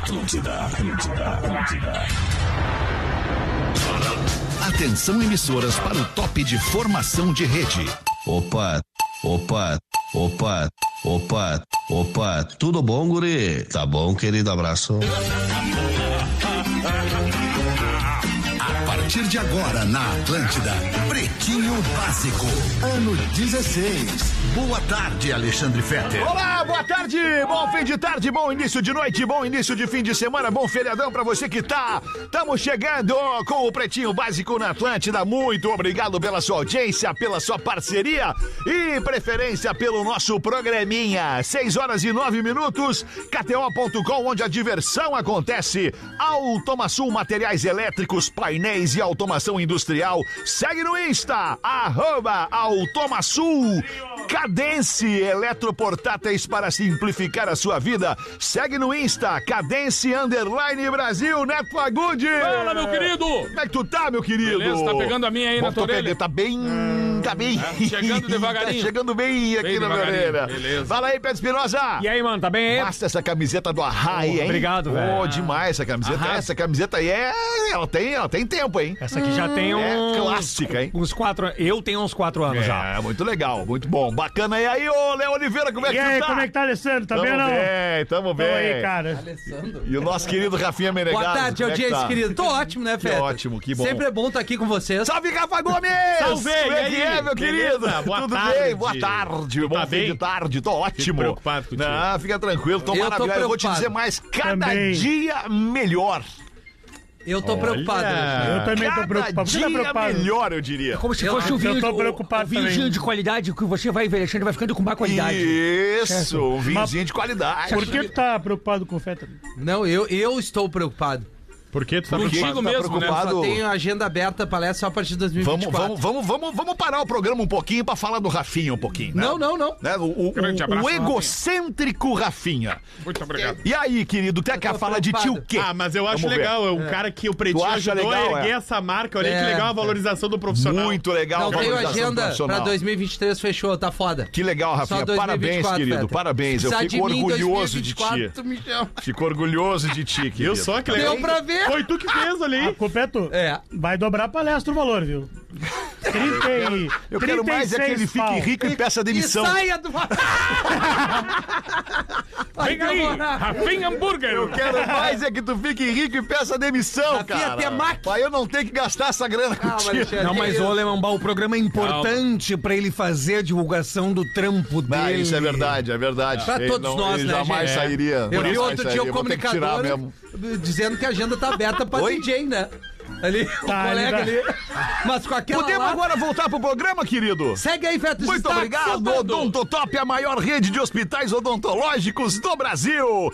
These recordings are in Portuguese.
Atlântida. Atenção, emissoras, para o top de formação de rede. Opa, tudo bom, guri? Tá bom, querido, abraço. A partir de agora na Atlântida, Pretinho Básico, ano 16. Boa tarde, Alexandre Fetter. Olá, boa tarde, bom fim de tarde, bom início de noite, bom início de fim de semana, bom feriadão pra você que tá. Estamos chegando com o Pretinho Básico na Atlântida. Muito obrigado pela sua audiência, pela sua parceria e preferência pelo nosso programinha. 6h09, KTO.com, onde a diversão acontece. Automaçul Materiais Elétricos, Painéis e Automação Industrial. Segue no Insta, @Automaçul. Cadence Eletroportáteis para simplificar a sua vida. Segue no Insta, Cadence_Brasil. Neto Agude. Fala, meu querido. Como é que tu tá, meu querido? Beleza, tá pegando a minha aí na tua orelha? Tá bem. Chegando devagarinho. Tá chegando bem aqui na minha orelha. Beleza. Fala aí, Pedro Espinosa. E aí, mano, tá bem aí? Basta essa camiseta do Arrai, hein? Obrigado, velho. Demais essa camiseta. Arrai. Essa camiseta aí ela tem tempo, hein? Essa aqui já tem clássica, hein? uns 4 anos. Eu tenho uns 4 anos já. É, muito legal, muito bom. Bacana. E aí, ô Léo Oliveira, como é que E tu aí, tá? como é que tá, Alessandro? Tá bem ou não? Tamo bem. Tô aí, cara. E o nosso querido Rafinha Menegado. Boa tarde, como é que audiência, tá? querido. Tô ótimo, né, Feta? ótimo, que bom. Sempre é bom estar aqui com vocês. Salve, Rafa Gomes! Salve, Como é e que aí? é, meu querido? Beleza? Boa Tudo tarde. bem? Boa tarde. Bom tá fim bem? de tarde, tô ótimo. Fico preocupado contigo. Não, fica tranquilo, tô Eu tô maravilhoso. Eu vou te preocupado. dizer mais, cada Também. dia melhor. Eu tô preocupado. Alexandre. Eu também tô Cada preocupado. Você tá dia preocupado? melhor, eu diria. Como se Eu- fosse um eu vinho, tô preocupado o vinhozinho também. de qualidade que você vai envelhecendo, vai ficando com má qualidade. Isso, um vinhozinho de qualidade. Por que tu tá preocupado com o Feta? Não, eu estou preocupado. Por que tu tá Por que preocupado? tu tá mesmo, né? preocupado? Só tenho agenda aberta, palestra só a partir de 2024. Vamos parar o programa um pouquinho pra falar do Rafinha um pouquinho, né? Não. Né? Grande abraço, O egocêntrico Rafinha. Muito obrigado. E aí, querido, tu quer falar de ti o quê? Ah, mas eu acho Vamos ver. legal, é um cara que o Pretinho Tu acha ajudou legal, a erguer é? essa marca, olha É. que legal a valorização do profissional. Muito legal. Não, tenho valorização agenda profissional. pra 2023, fechou, tá foda. Que legal, Rafinha. Só Parabéns, 2024, querido. Feta. Parabéns. Eu Precisar fico de mim em orgulhoso de ti. 2024, me chama. Fico orgulhoso de ti, querido. Viu só que legal? Deu pra ver? Foi tu que fez, olha A aí. culpa é tu. É. Vai dobrar a palestra o valor, viu? 30 e... Eu quero mais é que ele 36 fique pau. rico e peça demissão. E saia do... Vai Vem aí, demorar. Rafinha Hambúrguer. Eu quero mais é que tu fique rico e peça demissão, Rafinha cara. Temaki. Pra eu não ter que gastar essa grana Calma, contigo. Alexandre. Não, mas ô Alemão, o programa é importante pra ele fazer a divulgação do trampo dele. Ah, isso é verdade, é verdade. Pra Ele todos nós, ele né, jamais gente? sairia. Eu vi jamais outro dia sairia. o Vou ter que tirar comunicador mesmo. dizendo que a agenda tá aberta pra Oi? DJ, né? Ali, o colega ali. Mas com aquela Podemos lá... agora voltar pro programa, querido? Segue aí, Feto. Muito obrigado, Odontotop, a maior rede de hospitais odontológicos do Brasil.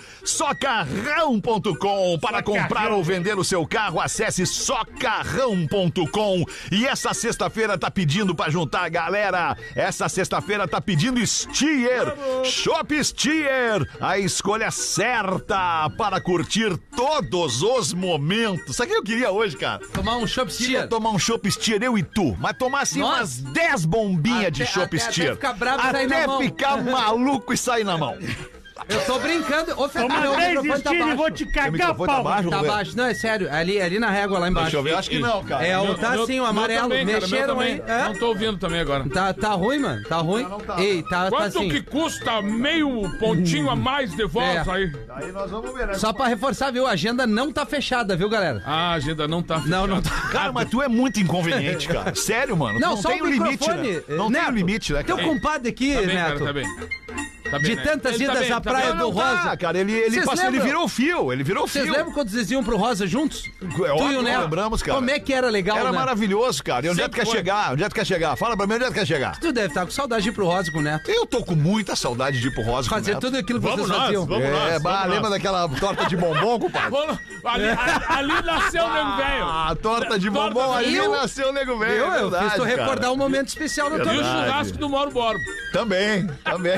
Socarrão.com. Para comprar ou vender o seu carro, acesse socarrão.com. E essa sexta-feira tá pedindo pra juntar a galera. Essa sexta-feira tá pedindo Stier. Shop Stier. A escolha certa para curtir todos os momentos. Sabe o que eu queria hoje, cara? Tomar um chopp Queria Stier. tomar um Chopp Stier, eu e tu. Mas tomar assim Nossa. umas 10 bombinhas de Chopp Stier. Até ficar bravo e sair na Até mão. ficar maluco e sair na mão. Eu tô brincando. Ô, Feto, meu Toma 10 microfone tá Steve e baixo. vou te Teu cagar a microfone tá pau. baixo? Tá baixo. Não, é sério. Ali na régua, lá embaixo. Deixa eu ver, acho que não, cara. É, Meu- tá meu- assim, o meu amarelo. também, cara, meu Mexeram aí. também. É? Não tô ouvindo também agora. Tá ruim, mano. Tá ruim. Ei, tá Quanto assim. que custa meio pontinho a mais de voz É. aí? Aí nós vamos ver, né? Só pra reforçar, viu? A agenda não tá fechada, viu, galera? Ah, a agenda não tá Não, não tá. Cara, mas tu é muito inconveniente, cara. Sério, mano. Não, Tu só tem o limite, microfone. né? Não tem Neto, limite, né, Teu cara? compadre aqui, Tá bem, Neto. cara, tá bem. Tá bem, De né? tantas Ele tá idas bem, à tá praia bem. do Rosa. Tá, cara, ele Vocês passou, ele lembram? virou fio, ele virou Vocês fio. lembram quando vocês iam pro Rosa juntos? É óbvio, Tu e o Neto. lembramos, cara. Como é que era legal, Era né? maravilhoso, cara. E onde é que tu quer Sempre foi. chegar? Onde é que tu quer chegar? Fala pra mim, onde é que tu quer chegar? Tu deve estar com saudade de ir pro Rosa com o Neto. Eu tô com muita saudade de ir pro Rosa com o Fazer Neto. tudo aquilo que Vamos vocês nós, faziam. vamos É, nós. bah, vamos lembra nós. daquela torta de bombom, compadre? Vamos- Ali nasceu o nego velho. Ah, torta de Torta bombom, ali Eu- nasceu o nego velho. Eu, é verdade, fiz tu recordar cara. um momento especial na tua E o vida. churrasco do Mauro Borba. Também.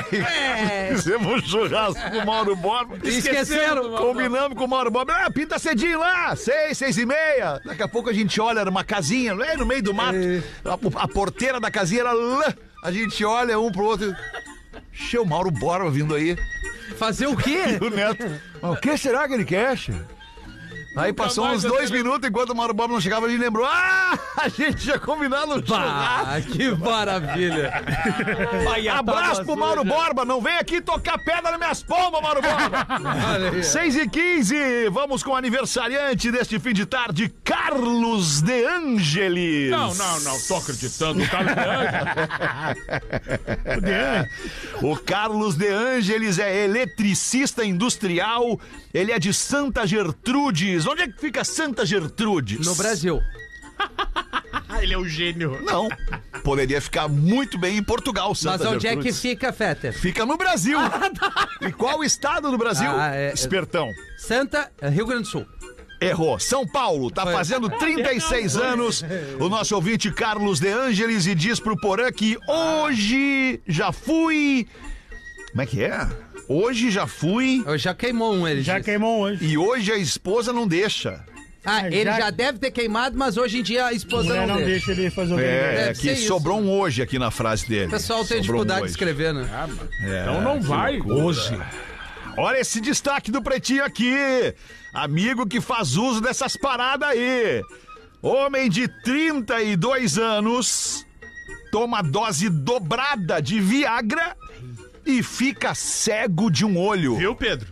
Fizemos um churrasco com o Mauro Borba. Esqueceram. Combinamos com o Mauro Borba. Ah, pinta cedinho lá, 6h30. Daqui a pouco a gente olha, era uma casinha, lá no meio do mato. A porteira da casinha era lá. A gente olha um pro outro. Che, o Mauro Borba vindo aí. Fazer o quê? O Neto, o que será que ele quer, chefe? Aí passou uns 2 minutos, enquanto o Mauro Borba não chegava, ele lembrou, a gente tinha combinado no churrasco. Que maravilha. Abraço pro Mauro Borba, não vem aqui tocar pedra nas minhas palmas, Mauro Borba. 6h15, vamos com o aniversariante deste fim de tarde, Carlos De Angelis. Não, tô acreditando. O Carlos De Angelis. O Carlos De Angelis é eletricista industrial, ele é de Santa Gertrudes. Onde é que fica Santa Gertrudes? No Brasil. Ele é um gênio. Não, poderia ficar muito bem em Portugal, Santa Mas onde Gertrudes. é que fica, Fetter? Fica no Brasil. E qual estado do Brasil? Espertão. Rio Grande do Sul. Errou. São Paulo, tá fazendo 36 anos. O nosso ouvinte Carlos De Angelis e diz pro Porã que hoje já fui... Como é que é? Hoje já fui... Já queimou um, ele Já disse. queimou hoje. E hoje a esposa não deixa. Ele já deve ter queimado, mas hoje em dia a esposa Mulher não não deixa. deixa ele fazer o É, Deve que ser isso. sobrou um hoje aqui na frase dele. O pessoal tem Sobrou dificuldade um de hoje. escrever, né? Então não vai. Hoje. Olha esse destaque do Pretinho aqui. Amigo que faz uso dessas paradas aí. Homem de 32 anos toma dose dobrada de Viagra e fica cego de um olho. Viu, Pedro?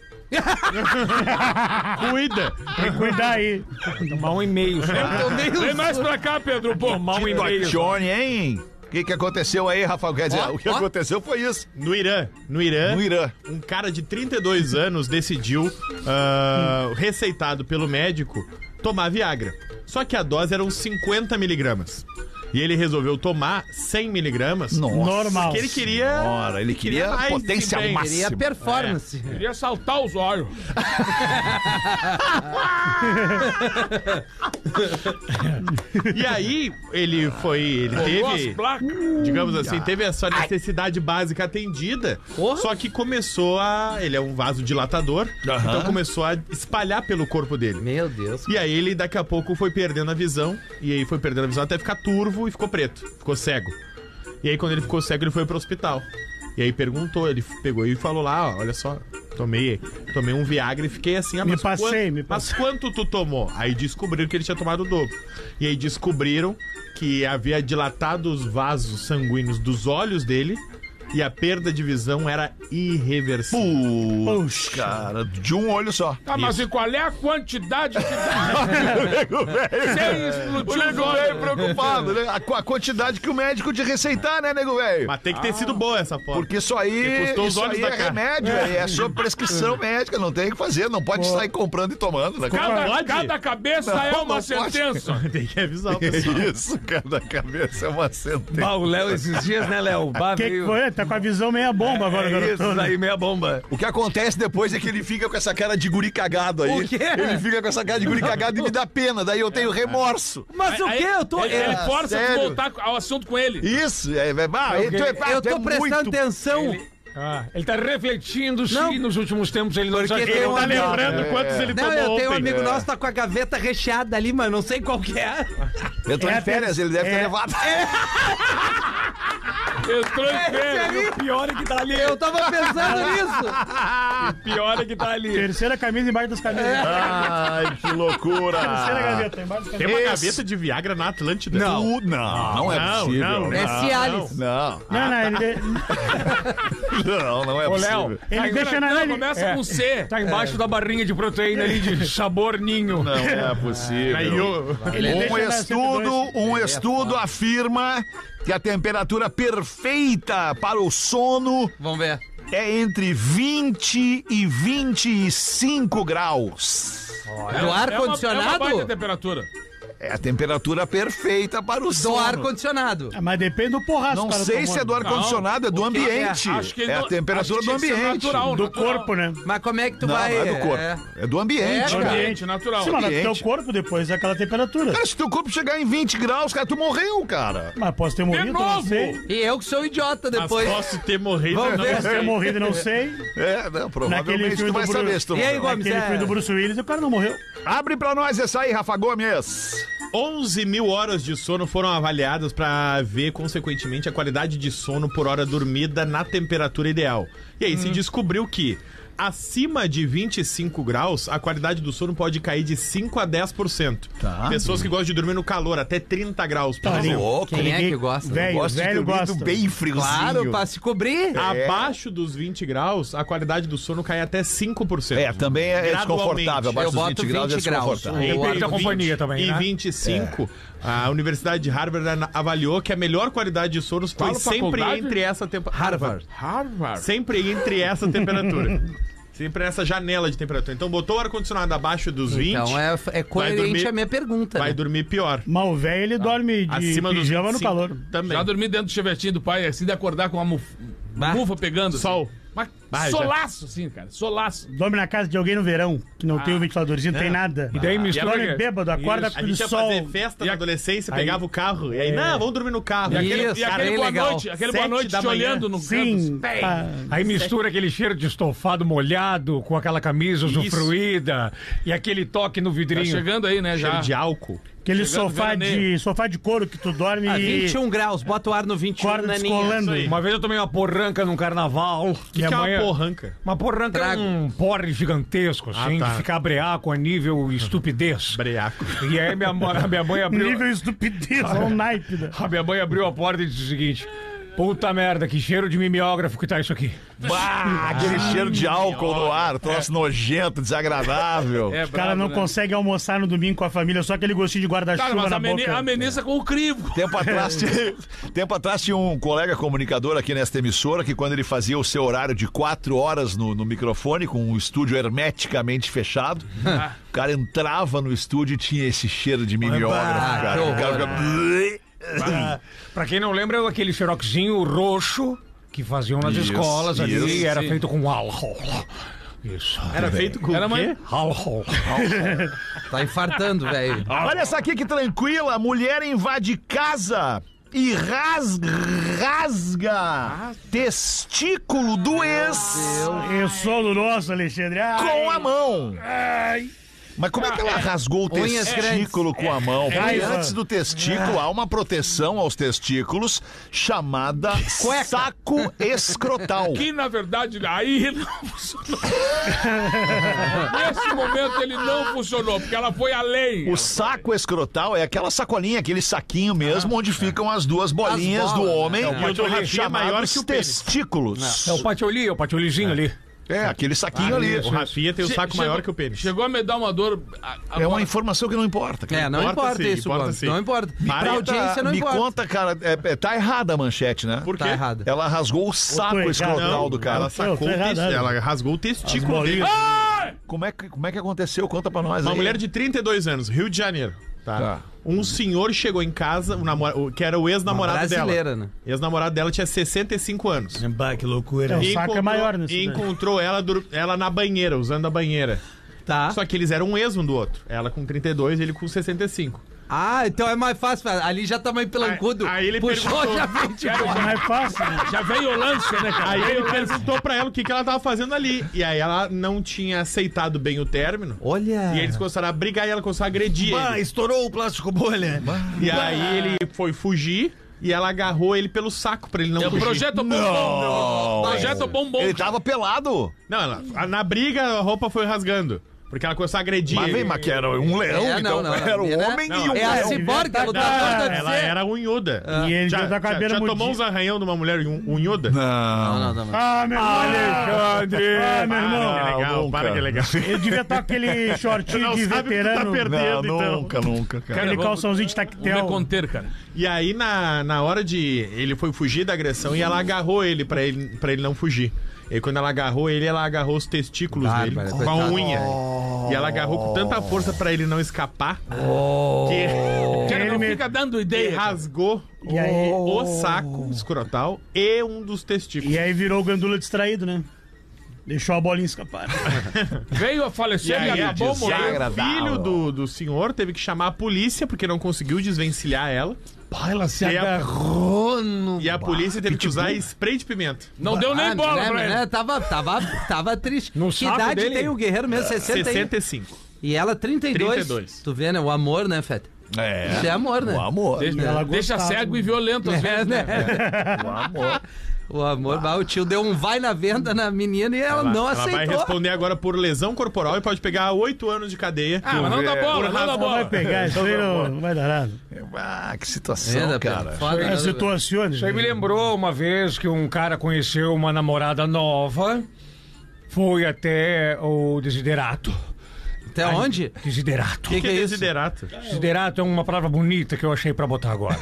Cuida. Tem que cuidar aí. Tomar 1,5. Vem mais pra cá, Pedro. Pô, Tomar 1,5. Tony, hein? O que aconteceu aí, Rafael? Quer dizer, o que aconteceu foi isso. No Irã, No Irã. um cara de 32 anos decidiu, receitado pelo médico, tomar Viagra. Só que a dose eram 50 miligramas. E ele resolveu tomar 100 miligramas. Normal. Porque ele queria... Ora, ele queria mais potência desempenho. máxima. Queria performance. Queria saltar os olhos. E aí, ele Colou as teve... placas. Digamos assim, teve a sua necessidade básica atendida, só que começou a... Ele é um vasodilatador, então começou a espalhar pelo corpo dele. Meu Deus. E aí ele daqui a pouco foi perdendo a visão, e aí foi perdendo a visão até ficar turvo e ficou preto, ficou cego. E aí quando ele ficou cego, ele foi pro hospital. E aí perguntou, ele pegou e falou lá, ó, olha só, tomei um Viagra e fiquei assim, mas quanto tu tomou? Aí descobriram que ele tinha tomado o dobro. E aí descobriram que havia dilatado os vasos sanguíneos dos olhos dele e a perda de visão era irreversível. Puxa, cara, de um olho só. Tá, mas e qual é a quantidade que dá? Sem explodir O nego velho preocupado, né? A quantidade que o médico te receitar, né, nego velho? Mas tem que ter sido boa essa foto. Porque isso aí, Porque custou os olhos da cara. remédio, é sob prescrição médica, não tem o que fazer, não pode sair comprando e tomando, né? Cada cabeça é Não, uma não pode. sentença. Tem que avisar o pessoal. Isso, cada cabeça é uma sentença. O Léo esses dias, né, Léo? O que foi? Tá com a visão meia bomba agora, Isso aí, meia bomba. O que acontece depois é que ele fica com essa cara de guri cagado aí. O quê? Ele fica com essa cara de guri cagado e me dá pena, daí eu tenho remorso. Mas o quê? Eu tô... Ele força sério? a voltar ao assunto com ele. Isso, Eu tô prestando atenção. Ele tá refletindo se Não. nos últimos tempos ele não Porque sabe. tem um Tá amigo... lembrando quantos ele Não, tomou eu tenho um ontem. amigo nosso que tá com a gaveta recheada ali, mas não sei qual que é. Eu tô de férias, ele deve ter levado. Entrou em férias. O pior é que tá ali. Eu tava pensando nisso. O pior é que tá ali. Terceira camisa embaixo das camisas. Ai, que loucura. Terceira gaveta embaixo das Tem camisas. uma gaveta de Viagra na Atlântida? Não é possível. É Cialis. Não, Não, é Ô, Léo, possível. ele deixa na... Não, começa com C. tá embaixo da barrinha de proteína ali de sabor ninho. Não é possível. Aí eu... Ele deixa na 102. Um estudo afirma que a temperatura perfeita para o sono Vamos ver. é entre 20 e 25 graus. Do É uma baita ar-condicionado? temperatura. É a temperatura perfeita para o Do sono. ar-condicionado. Mas depende do porraço. Não cara, sei se é do ar-condicionado, é do O que ambiente. Acho que É a temperatura do ambiente. Do corpo, né? Mas como é que tu Não, vai... não é do corpo. É do ambiente, É, cara. Ambiente natural. Sim, mas Ambiente. teu corpo depois é aquela temperatura. Cara, se teu corpo chegar em 20 graus, cara, tu morreu, cara. Mas posso ter morrido, não novo! sei. E eu que sou idiota Mas depois. posso ter morrido. Vamos não ver. Posso ter sei. morrido, não sei. É, não, Naquele provavelmente filme tu vai do saber se tu E aí, morreu. Gomes? Aquele filme do Bruce Willis, o cara não morreu. Abre pra nós essa aí, Rafa Gomes. 11 mil horas de sono foram avaliadas para ver, consequentemente, a qualidade de sono por hora dormida na temperatura ideal. E aí se descobriu que acima de 25 graus, a qualidade do sono pode cair de 5 a 10%. Tá. Pessoas que gostam de dormir no calor, até 30 graus, por exemplo. Louco. Quem é que gosta? Velho gosta. Bem friozinho. Claro, pra se cobrir. Abaixo dos 20 graus, a qualidade do sono cai até 5%. Também é desconfortável. Abaixo Eu dos boto 20 graus é 20 graus. desconfortável. O Depende da companhia também, E né? 25, a Universidade de Harvard avaliou que a melhor qualidade de sono foi Qual sempre faculdade? entre essa temperatura. Harvard. Sempre entre essa temperatura. Sempre essa janela de temperatura. Então botou o ar-condicionado abaixo dos 20, Então é coerente dormir- a minha pergunta. vai né? dormir pior. Mas o velho, ele dorme de Acima dos pijama 25 no calor. também. Já dormi dentro do chevetinho do pai, assim, de acordar com uma mufa pegando. assim. Sol. Mas Ah, já. solaço, assim, cara. Solaço. Dorme na casa de alguém no verão, que não tem o ventiladorzinho, não tem nada. E daí mistura... Dorme bêbado, acorda Isso. com A o gente ia sol. fazer festa na adolescência, aí- pegava o carro. E aí, não, vamos dormir no carro. E aquele, Isso, e aquele bem boa legal. noite, aquele boa 7 noite da te manhã. olhando no Sim. canto. pá. Aí mistura aquele cheiro de estofado molhado com aquela camisa usufruída e aquele toque no Tá vidrinho. chegando aí, né, já. Cheiro de álcool. Aquele Chegando sofá de couro que tu dorme Ah, e 21 graus, bota o ar no 21, acorda naninha. descolando. Isso aí. Uma vez eu tomei uma porranca num carnaval. O que é uma porranca? Uma porranca é Trago. um porre gigantesco, assim, tá. de ficar breaco a nível estupidez. Breaco. E aí a minha mãe abriu... Nível estupidez, olha o naipe. A minha mãe abriu a porta e disse o seguinte: puta merda, que cheiro de mimeógrafo que tá isso aqui. Bah, aquele cheiro de álcool no ar, troço nojento, desagradável. É O cara não consegue almoçar no domingo com a família, só aquele gostinho de Cara, guarda-chuva mas na boca. ameniza com o crivo. Tempo atrás tinha um colega comunicador aqui nesta emissora que quando ele fazia o seu horário de 4 horas no microfone, com um estúdio hermeticamente fechado, o cara entrava no estúdio e tinha esse cheiro de mimeógrafo, cara. O cara ficava... Pra quem não lembra, é aquele xeroxinho roxo que faziam nas Isso, escolas ali, isso, era sim. feito com álcool. Isso. Era feito com Era o quê? Álcool. Tá infartando, velho. Olha essa aqui que tranquila, mulher invade casa e rasga testículo do ex Eu sou do nosso, Alexandre. com a mão. Mas como é que ela rasgou o Unhas testículo com a mão? Porque raiva. antes do testículo há uma proteção aos testículos chamada saco escrotal. Que, na verdade, aí não funcionou. Nesse momento ele não funcionou, porque ela foi além. O saco escrotal é aquela sacolinha, aquele saquinho mesmo, onde ficam as duas bolinhas As do bolas, homem, né? E o do Rafinha é maior chamados que o pênis. testículos. É o patiolizinho ali. É, aquele saquinho ali. O Rafinha tem o saco maior que o pênis. Chegou a me dar uma dor. É uma informação que não importa, cara. Não Importa importa sim, isso, importa Gomes. sim. Não importa. Pra audiência não me importa. conta, cara, tá errada a manchete, né? Por quê? Tá errado. Ela rasgou o saco errado. escrotal do cara. Ela sacou tô o errado. ela rasgou o testículo dele. Como é que aconteceu? Conta pra nós Uma aí. mulher de 32 anos, Rio de Janeiro. Tá. Um senhor chegou em casa, que era o ex-namorado Brasileira, dela. né? Ex-namorado dela tinha 65 anos. Bah, que loucura. O saco é maior nesse E encontrou ela na banheira, usando a banheira. Tá. Só que eles eram um ex um do outro. Ela com 32 e ele com 65. Ah, então é mais fácil. Ali já tá meio pelancudo. Aí ele puxou, perguntou- já vem de boa. Não é fácil, né? Já veio o lance, né, cara? Aí ele perguntou pra ela o que ela tava fazendo ali. E aí ela não tinha aceitado bem o término. Olha. E eles começaram a brigar e ela começou a agredir Ah, ele. estourou o plástico bolha. E aí ele foi fugir e ela agarrou ele pelo saco pra ele não É o fugir. projeto bombom. Projeto bombom. Ele tava pelado. Não, na briga a roupa foi rasgando. Porque ela começou a agredir Mas ele. vem, mas que era um leão, É, então. não, Era um né? homem Não, e um É a leão. ciborgue, a lutadora deve Ela ser. era unhuda. E ele já tá com a cabeça já tomou uns mudinha. arranhão de uma mulher unhuda? Não. Não. Ah, meu irmão. Alexandre! Ah, meu irmão. que legal, nunca. para que legal. Ele devia estar com aquele shortinho Não de sabe o que tu tá veterano. perdendo, Não, então. nunca, cara. Aquele Cara, calçãozinho de Vou me tactel. conter, cara. E aí, na hora de... Ele foi fugir da agressão e ela agarrou ele pra ele não fugir. E aí, quando ela agarrou ele, ela agarrou os testículos dele Bárbara, com a coitado. unha. E ela agarrou com tanta força pra ele não escapar que Cara, não fica dando ideia. cara. rasgou E aí- o saco escrotal e um dos testículos. E aí virou o gandula distraído, né? Deixou a bolinha escapar. Veio a falecer e, aí, acabou morrendo. o desagradável. filho do senhor teve que chamar a polícia porque não conseguiu desvencilhar ela. Ela se E a- agarrou no... E a polícia teve que usar spray de pimenta. Não deu nem bola pra ele. Tava triste. No Que saco idade dele? tem o guerreiro mesmo? 60 65. E ela 32. 32. Tu vê, né? O amor, né, Feta? Isso é amor, né? O amor. Deixa cego e violento às vezes, né? O amor. O amor, o tio deu um vai na venda na menina e ela não Ela aceitou. vai responder agora por lesão corporal e pode pegar 8 anos de cadeia. Ah, mas não dá bola, não dá Não vai bola. pegar, isso aí não vai dar nada. Ah, que situação, cara. Foda, É né? situações. Isso aí me lembrou uma vez que um cara conheceu uma namorada nova, foi até o Desiderato. Até onde? Desiderato. Que é isso? Desiderato? Desiderato é uma palavra bonita que eu achei pra botar agora.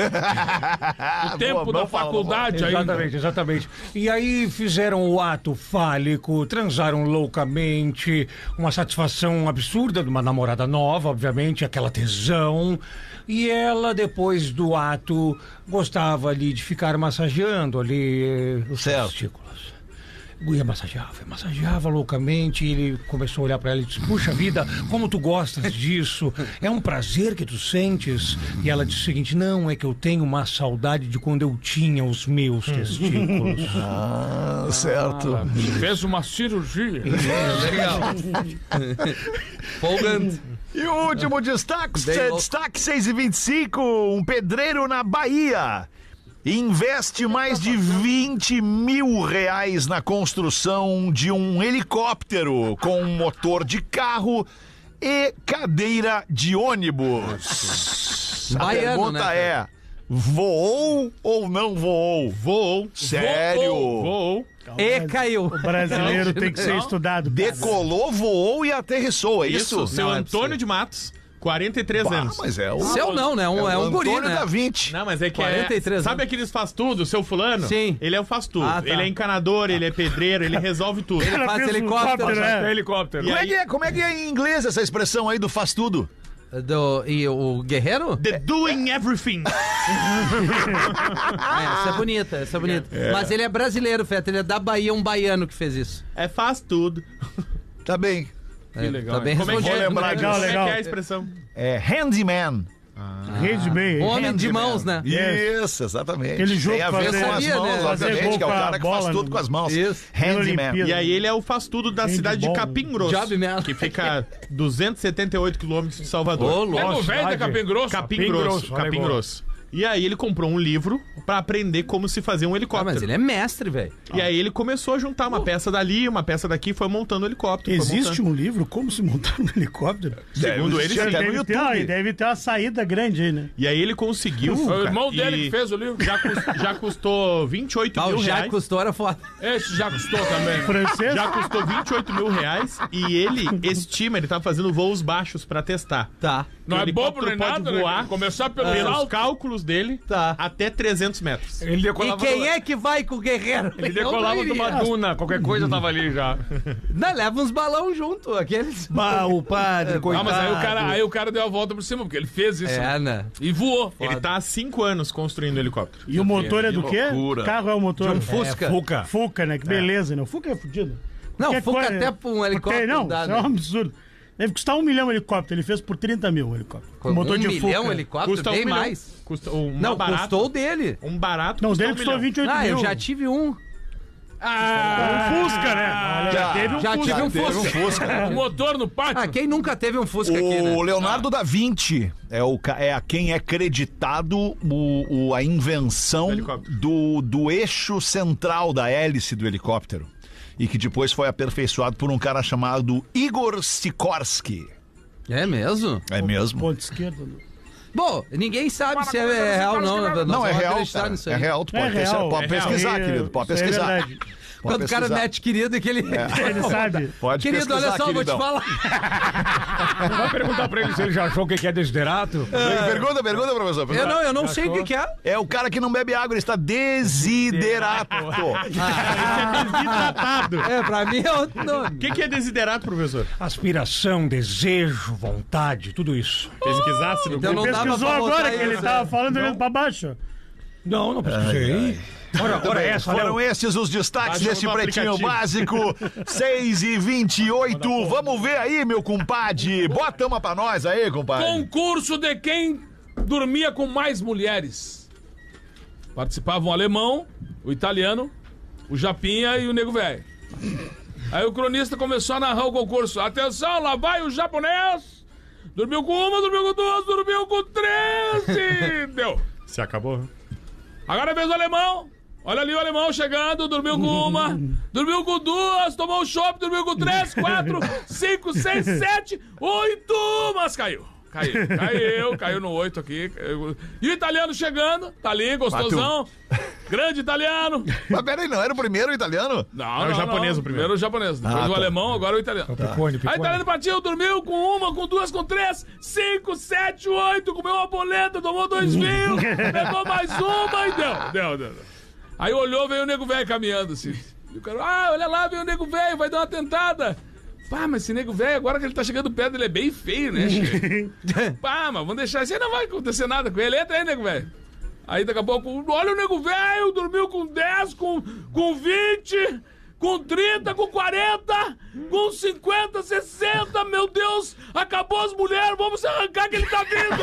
O tempo da faculdade ainda. Exatamente. E aí fizeram o ato fálico, transaram loucamente, uma satisfação absurda de uma namorada nova, obviamente, aquela tesão. E ela, depois do ato, gostava ali de ficar massageando ali os Certo. testículos. Ia massageava loucamente, e ele começou a olhar pra ela e disse, puxa vida, como tu gostas disso, é um prazer que tu sentes. E ela disse o seguinte, não, é que eu tenho uma saudade de quando eu tinha os meus testículos. Ah, certo. Fez uma cirurgia. Legal. Folgante. E o último destaque, Bem louco. destaque 6h25, um pedreiro na Bahia investe mais de 20 mil reais na construção de um helicóptero com motor de carro e cadeira de ônibus. A Baiano, pergunta né, é, voou ou não voou? Voou. Sério? Voou. E caiu. O brasileiro tem que ser estudado. cara. Decolou, voou e aterrissou, é isso? Isso, seu Não, é Antônio possível. de Matos, 43 Ah, anos. mas é o... Seu não, né? É um guri, Antônio né? da 20. Não, mas é que 43 sabe anos. aqueles faz tudo, seu fulano? Sim. Ele é o faz tudo. Ah, tá. Ele é encanador, ele é pedreiro, ele resolve tudo. Ele Ela faz fez um helicóptero, né? Helicóptero. E Como é que é em inglês essa expressão aí do faz tudo? E o Guerreiro? The doing everything. Essa é bonita, essa é bonita. Mas ele é brasileiro, Feta. Ele é da Bahia, um baiano que fez isso. É faz tudo. Tá bem. Que legal, Tá bem Como é que respondido. é? lembrar né? disso. Legal, Como é legal. que é a expressão? É handyman. Rede bem. Homem de mãos, né? Isso, exatamente. Aquele jogo Tem a ver fazer- com as Sabia, mãos, né? Fazer obviamente, gol que é o com a cara que faz bola tudo no- com as mãos. Isso. Handyman. Olimpíada. E aí ele é o faz tudo da cidade de bom. Capim Grosso. Job man. Que fica 278 quilômetros de Ô, Salvador. louco. Pega o velho da Capim Grosso. Capim Grosso. olha Capim agora. Grosso. E aí ele comprou um livro pra aprender como se fazer um Ah, helicóptero. mas ele é mestre, velho. E aí ele começou a juntar uma peça dali, uma peça daqui, foi montando o helicóptero. foi Existe montando. um livro, Como se montar um helicóptero? Segundo ele, sim. Até no Deve ter, YouTube. deve ter uma saída grande aí, né? E aí ele conseguiu. Foi o cara, irmão dele e que fez o livro. Já custou 28 Ah, mil o reais. Jacques Cousteau era foda. Esse já custou também. Francês? Já custou 28 mil reais e ele estima, ele tá fazendo voos baixos pra testar. Tá. Não O é bobo nem helicóptero pode nada, voar né? Começar pelo pelos salto. cálculos dele Tá. até 300 metros. Ele E decolava, quem é que vai com o Guerreiro? ele decolava de uma duna, qualquer coisa tava ali já. Não, leva uns balão junto, aqueles. O padre, Ah, mas aí o cara deu a volta por cima, porque ele fez isso. É, né? E voou. Ele tá há 5 anos construindo o helicóptero. E o motor é do quê? loucura. Carro é o motor. De um Fusca. Fuca. Fuca, né? Que beleza, né? O Fuca é fudido. Não, Qualquer Fuca coisa- até pra um helicóptero Não, dá, isso é um né? absurdo. Deve custar 1 milhão o helicóptero. Ele fez por 30 mil o helicóptero. Com motor de milhão Fuca. helicóptero, Custa bem 1 milhão. mais. Custa um Não, barato. custou o dele. Um barato Não, o custa dele 1 custou milhão. 28 Ah, mil. eu já tive um. Um Fusca, né? Já teve um Já Fusca. tive um Teve um Fusca. Fusca. O motor no pátio. Ah, quem nunca teve um Fusca aqui, né? O Leonardo da Vinci é a quem é creditado a invenção do eixo central da hélice do helicóptero. E que depois foi aperfeiçoado por um cara chamado Igor Sikorsky. É mesmo? É mesmo? Ponto esquerdo. Bom, ninguém sabe se é real ou não. Nós Não, é vamos real, acreditar cara. nisso É aí. real, tu pode, É real. pode É pesquisar, real. querido. Pode Isso é pesquisar. verdade. Quando o cara pesquisar. mete querido, que ele... Ele sabe. Pode Querido, pesquisar, olha só, vou te queridão. falar. Vai perguntar pra ele se ele já achou o que é desiderato. Pergunta, professor. Eu não sei o que é. É o cara que não bebe água, ele está desiderato. Desidratado. É, pra mim é outro nome. O que é desiderato, professor? Aspiração, desejo, vontade, tudo isso. Pesquisasse no Então Google. não dava Pesquisou pra botar agora que ele isso, tava né? falando olhando pra baixo. Não pesquisei. Ora essa, Foram Léo. esses os destaques Baixa deste no Pretinho aplicativo. Básico, 6h28. Vamos ver aí, meu compadre. Bota uma pra nós aí, compadre. Concurso de quem dormia com mais mulheres. Participavam o alemão, o italiano, o japinha e o nego velho. Aí o cronista começou a narrar o concurso. Atenção, lá vai o japonês Dormiu com uma, dormiu com duas, dormiu com três e deu. Se acabou. Agora é a vez do alemão. Olha ali o alemão chegando, dormiu com uma, dormiu com duas, tomou um chopp, dormiu com 3, 4, 5, 6, 7, 8, mas caiu. Caiu no 8 aqui. E o italiano chegando, tá ali, gostosão. Grande italiano. Mas peraí, não era o primeiro italiano? Não, É o japonês o primeiro. o japonês. Depois o tá. alemão, agora o italiano. Picone. Aí o italiano partiu, dormiu com uma, com duas, com 3, 5, 7, 8, comeu uma polenta, tomou 2 vinhos, pegou mais uma e deu. Aí olhou, veio o nego velho caminhando assim. E o cara, olha lá, veio o nego velho, vai dar uma tentada. Pá, mas esse nego velho, agora que ele tá chegando perto, ele é bem feio, né, che? Pá, mas vamos deixar assim, não vai acontecer nada com ele. Entra aí, nego velho. Aí daqui a pouco, olha o nego velho, dormiu com 10, com 20, com 30, com 40, com 50, 60, meu Deus, acabou as mulheres, vamos se arrancar que ele tá vindo.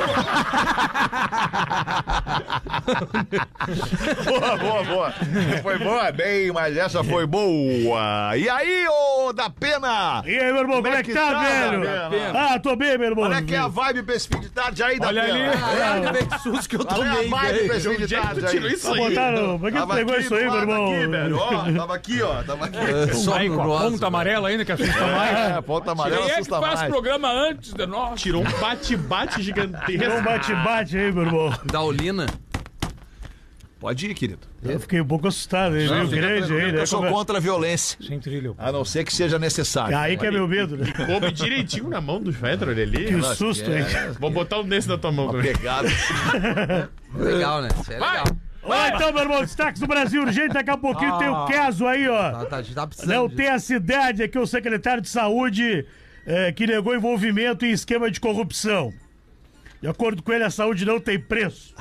Boa. Foi boa, bem, mas essa foi boa. E aí, ô da Pena? E aí, meu irmão, como é que tá, velho? Da Pena? Ah, tô bem, meu irmão. Olha que é a vibe pra esse fim de tarde aí, da Olha Pena. ali. Caralho, velho, que susto que eu Olha a tomei, vibe pra velho. esse fim de Onde é que tarde tu tirou aí. isso aí? Botaram, pra que tu Tava pegou aqui isso aí, do meu lado irmão? aqui, velho. Ó, tava aqui. Só Aí, com a no ponta amarela ainda, que assusta mais. É, ponta amarela Quem é que assusta faz mais. programa antes de nós? Tirou um bate-bate gigantesco. Deu um bate-bate aí, meu irmão. Daulina. Pode ir, querido. Eu fiquei um pouco assustado, hein? Meio grande aí, né? Eu sou contra a violência, Sem trilho. a não ser que seja necessário. Aí que é meu medo, né? Come direitinho na mão do Federer ali. Que susto, hein? Vou botar um desse na tua mão também. Pegado. Legal, né? Isso é legal. Olha então, meu irmão, destaques do Brasil urgente. Daqui a pouquinho tem o caso aí, ó. Tá Não precisando. tem a cidade aqui, o secretário de saúde que negou envolvimento em esquema de corrupção. De acordo com ele, a saúde não tem preço.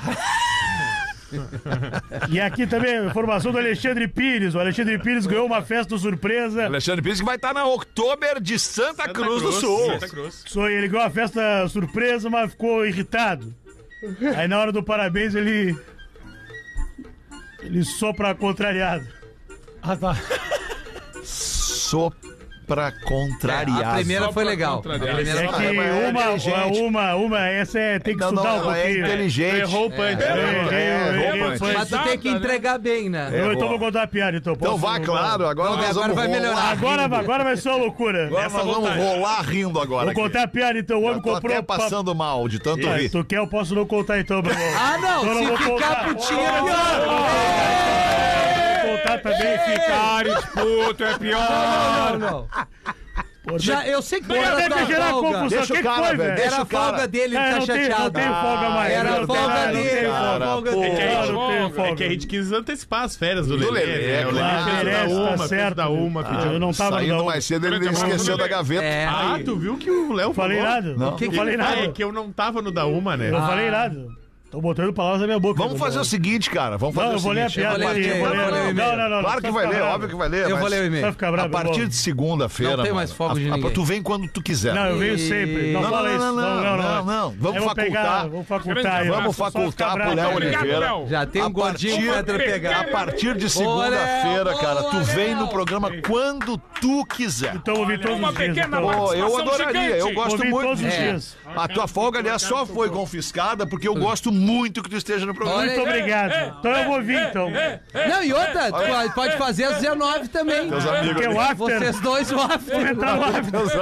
E aqui também a informação do Alexandre Pires. O Alexandre Pires ganhou uma festa surpresa. Alexandre Pires que vai estar na Oktober de Santa Cruz do Sul. Santa Cruz. Ele ganhou uma festa surpresa, mas ficou irritado. Aí na hora do parabéns ele sopra contrariado. Ah, tá. Sopra contrariado. A primeira Só foi pra legal. contrariar. A primeira É foi que inteligente. essa tem que Não, estudar um não, é pouquinho. inteligente. Errou o punch. É, Mas tu tem que entregar bem, né? Então vou contar a piada, então. Então Posso? vai, claro. Agora Não, nós agora vamos vai rolar. melhorar. Agora vai ser uma loucura. Agora nós vamos rolar rindo agora. Vou contar a piada, então. O aqui. homem Eu tô comprou... até passando mal de tanto Ah, rir. tu quer, eu posso não contar então, meu irmão. Ah, não! Então eu Se vou ficar contar. pro tiro, Vou contar também. Ficar disputo é pior. não. Já, eu sei que foi Deve tua gerar folga. confusão. Deixa o O que cara, foi, velho, velho? deixa Era a o cara. folga dele, ele É, tá não chateado. tenho folga mais. Era a Não folga tem, não dele, tem era a folga. folga Pô, dele. É que a gente, não tem folga. é que a gente quis antecipar as férias do Do Lelê. Lelê, né? O Lelê claro. fez Merece, da uma, tá fez certo. da uma, pediu. Eu não tava Saindo no mais cedo, ele esqueceu da gaveta. É. Ah, tu viu que o Léo Falei falou? nada. Não. Não falei Ah, nada. é que eu não tava no da uma, né? Eu não falei nada. Tô botando palavras na minha boca. Vamos fazer o seguinte, cara. Vamos fazer Não, eu o vou ler a seguinte. piada. vou ler o aqui, e-mail, eu vou vou ler o ler. e-mail. Não. Claro que vai ler, óbvio que vai ler. Eu mas vou ler o Vai e-mail. ficar A bravo. partir de segunda-feira. Não tem mais mano, folga de ninguém. Tu vem quando tu quiser. Não, eu venho sempre. Não fala isso. não. Vamos Eu vou pegar, facultar. vou facultar. aí. Vamos Só ficar facultar bravo. pro Léo Obrigado, Oliveira. Léo. Já tem um gordinho pra pegar. A partir de segunda-feira, Léo, cara, tu boa, vem Léo. no programa quando tu quiser. Então eu vim todos Uma os dias. pequena então. Pô, eu participação adoraria, eu gigante. gosto Vou vir muito. todos os É. dias. A tua folga, aliás, só foi confiscada porque eu gosto muito que tu esteja no programa. Olha Muito obrigado. Então eu vou vir, então. Não, e outra, tu pode fazer às 19 também. Teus amigos. Porque o after... Vocês dois, o Vou after. entrar no after. Meus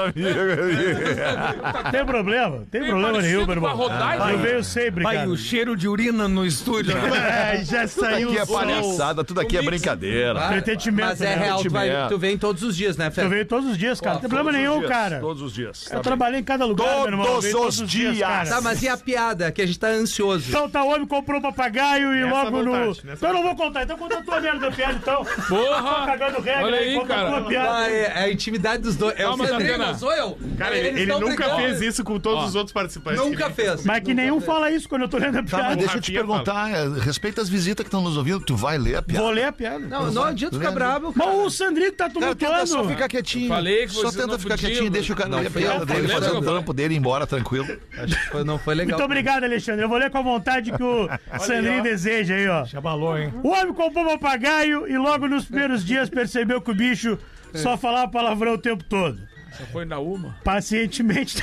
amigos. Tem problema nenhum, meu parecido irmão. com a rodagem. Eu venho sempre, Vai, cara. o cheiro de urina no estúdio. É, já Tudo saiu aqui é o som. palhaçada, tudo aqui é brincadeira. Entretenimento, Mas é né? real, Entretenimento. tu vem todos os dias, né, Eu Fê? venho todos os dias, cara. Não tem problema nenhum, cara. Todos os dias. Eu trabalhei em cada lugar, meu irmão. Eu venho Todos os dias. cara. Tá, mas e a piada? Que a gente tá ansioso. Então tá, o homem comprou um papagaio e Nessa logo no... vontade, nessa Então eu não vou contar. Então conta a tua merda da piada, então. Porra! Cagando regra Olha aí, conta a tua cara. piada. Ah, é a intimidade dos dois. É o Calma, Sandrinho, Datena. não sou eu. Cara, Eles ele tão nunca brigando. fez isso com todos os outros participantes. Nunca fez. Mas que nenhum fala isso quando eu tô lendo a Tá, piada. mas deixa eu te Rafinha perguntar, respeita as visitas que estão nos ouvindo, tu vai ler a piada? Vou ler a piada. Não adianta ficar bravo, Mas cara. o Sandrinho que tá Cara, tenta só tumultuando. ficar quietinho. Falei que só vocês tenta não ficar podiam. quietinho e deixa o cara ler a piada dele, falei, fazer não o trampo dele e ir embora tranquilo. Não foi legal. Muito obrigado, Alexandre. Eu vou ler com a vontade que o Sandrinho deseja aí, ó. Já balou, hein? O homem comprou um papagaio e logo nos primeiros dias percebeu que o bicho só falava palavrão o tempo todo. Você foi na uma? Pacientemente.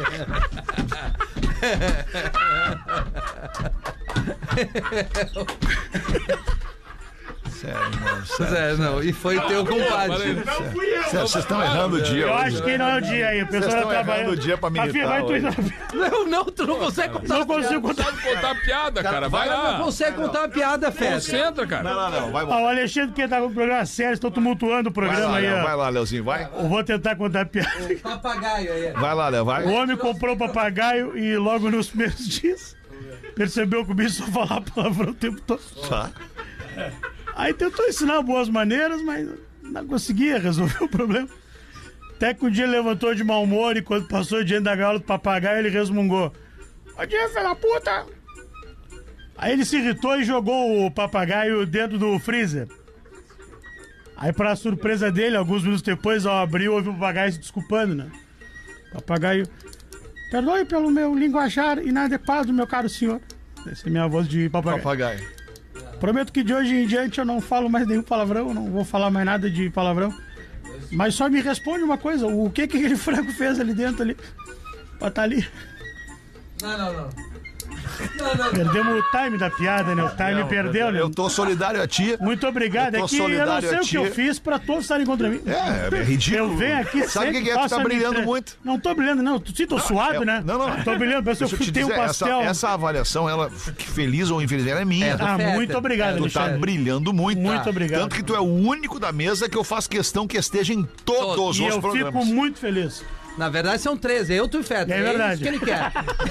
Sério, mano. Sério, não. E foi teu compadre. Não fui eu. Sério, vocês estão errando o dia Eu hoje. acho que não é o dia aí. A pessoa Vocês tá estão errando trabalhando. o dia pra militar Rafinha, vai tu hoje. Não, tu não consegue contar. Não consigo contar. Sabe contar piada, cara. Vai Não lá. consegue contar uma piada, Feta. Concentra, cara. Não, vai, Ah, o Alexandre que tá com o programa sério, estão tumultuando o programa aí, ó. vai lá, Leozinho, vai. Eu vou tentar contar piada. Papagaio aí. Vai lá, Léo, vai. O homem comprou papagaio e logo nos primeiros dias percebeu que o bicho só falava palavrão o tempo todo. Tá. Aí tentou ensinar boas maneiras, mas não conseguia resolver o problema. Até que um dia ele levantou de mau humor e quando passou diante da gaiola do papagaio, ele resmungou: "Bom dia, filho da puta!" Aí ele se irritou e jogou o papagaio dentro do freezer. Aí, pra surpresa dele, alguns minutos depois, ao abrir, houve o papagaio se desculpando, né? O papagaio: "Perdoe pelo meu linguajar inadequado, meu caro senhor." Essa é a minha voz de papagaio. Papagaio. Prometo que de hoje em diante eu não falo mais nenhum palavrão, não vou falar mais nada de palavrão. Mas só me responde uma coisa: o que aquele frango fez ali dentro ali? Pra tá ali. Não. Perdemos o time da piada, né? O time perdeu, né? Eu tô solidário a ti. Muito obrigado. Eu tô É que eu não solidário sei a o que eu ti. fiz pra todos estarem contra mim. É ridículo. Eu venho aqui Sabe o sempre que é que tu faço tá a minha brilhando estre- muito? Não tô brilhando, não. Sim, tô suado, né? Não. Tô brilhando, parece que eu Deixa eu te chutei um dizer, pastel. essa avaliação, ela, feliz ou infeliz, ela é minha. do Ah, Fetter. muito obrigado, Tu tá Alexandre. brilhando muito. Muito obrigado. Tanto que tu é o único da mesa que eu faço questão que esteja em todos E os eu programas. fico muito feliz. Na verdade são 13, eu, tu e Feta. É verdade. isso que ele quer.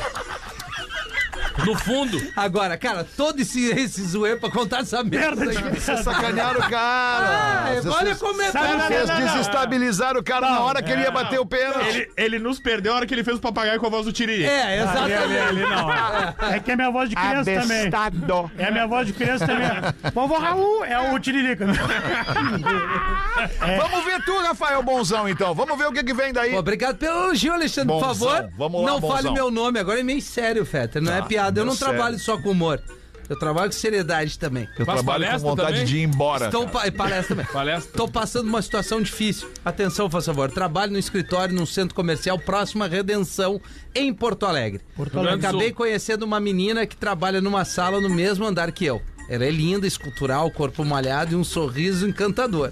No fundo. Agora, cara, todo esse zoeiro pra contar essa merda. Merda, aqui. Vocês sacanearam o cara. Olha como é Sabe, bom. Vocês não. desestabilizaram o cara na hora que ele ia bater o pênalti. Ele nos perdeu a hora que ele fez o papagaio com a voz do Tiriri. É, exatamente. Ali, não. É que é minha voz de criança também. É a minha voz de criança também. Vovô Raul é o Tiririca. Vamos ver tu, Rafael Bonzão, então. Vamos ver o que vem daí. Pô, obrigado pelo elogio, Alexandre. Por Bonzão. favor, Vamos lá, não bonzão. fale meu nome. Agora é meio sério, Feta. Não é piada. Eu meu não trabalho sério. só com humor. Eu trabalho com seriedade também. Eu Faz trabalho com palestra vontade também? de ir embora. Palestra também. Palestra. Estou passando uma situação difícil. Atenção, por favor. Trabalho no escritório num centro comercial próximo à Redenção, em Porto Alegre. Alegre. Acabei conhecendo uma menina que trabalha numa sala no mesmo andar que eu. Ela é linda, escultural, corpo malhado e um sorriso encantador.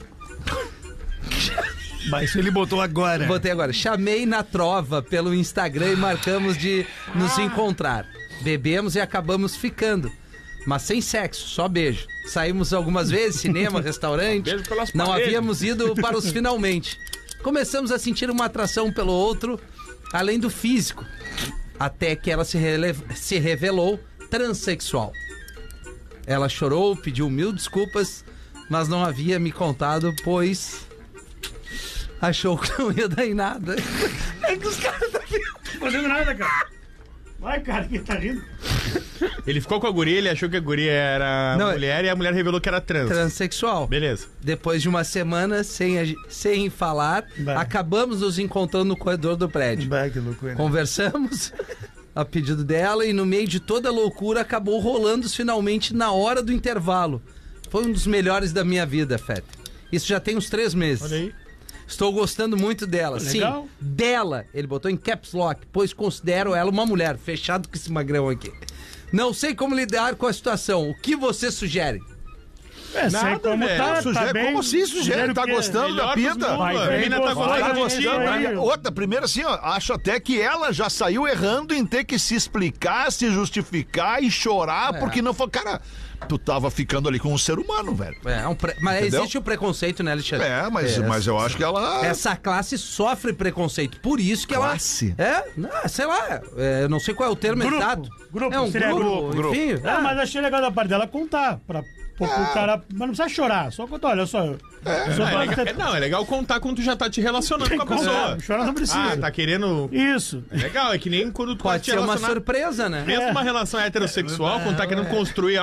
Mas ele botou agora. Botei agora. Chamei na trova pelo Instagram e marcamos de nos encontrar. Bebemos e acabamos ficando. Mas sem sexo, só beijo. Saímos algumas vezes, cinema, restaurante. Beijo pelas Não paredes. havíamos ido para os finalmente. Começamos a sentir uma atração pelo outro, além do físico. Até que ela se revelou transexual. Ela chorou, pediu mil desculpas, mas não havia me contado, pois achou que não ia dar em nada. É que os caras Não tô fazendo nada, cara. Vai, cara, quem tá rindo? Ele ficou com a guria, ele achou que a guria era Não, mulher e a mulher revelou que era trans. transexual. Beleza. Depois de uma semana sem falar, Vai. acabamos nos encontrando no corredor do prédio. Que loucura. Conversamos a pedido dela e no meio de toda a loucura acabou rolando finalmente na hora do intervalo. Foi um dos melhores da minha vida, Feta. Isso já tem uns 3 meses. Olha aí. Estou gostando muito dela. Legal. Sim, dela. Ele botou em caps lock, pois considero ela uma mulher. Fechado com esse magrão aqui. Não sei como lidar com a situação. O que você sugere? É, sei Nada, como velho. tá, Sugere, tá bem. como assim, sugere? Tá o quê? gostando da Melhor dos pinta? mundos, Vai, a bem menina tá gostoso, gostando Tá de gostando? aí. Outra, primeiro assim, ó, acho até que ela já saiu errando em ter que se explicar, se justificar e chorar, porque não foi. Cara, tu tava ficando ali com um ser humano, velho. Mas Entendeu? existe o preconceito, né, Alexandre? Mas eu acho que ela. Essa classe sofre preconceito. Por isso que Classe? sei lá. Eu não sei qual é o termo Grupo. exato. Grupo, É um seria grupo, grupo. enfim. Ah, mas achei legal da parte dela contar. Pro cara. Mas não precisa chorar. Só contar, olha só. Não, é legal contar quando tu já tá te relacionando com a pessoa. Chorar não precisa. Ah, tá querendo... Isso. É legal, é que nem quando tu Pode te ser uma relacionar... surpresa, né? Mesmo uma relação heterossexual, quando tá querendo construir algo com as pessoas,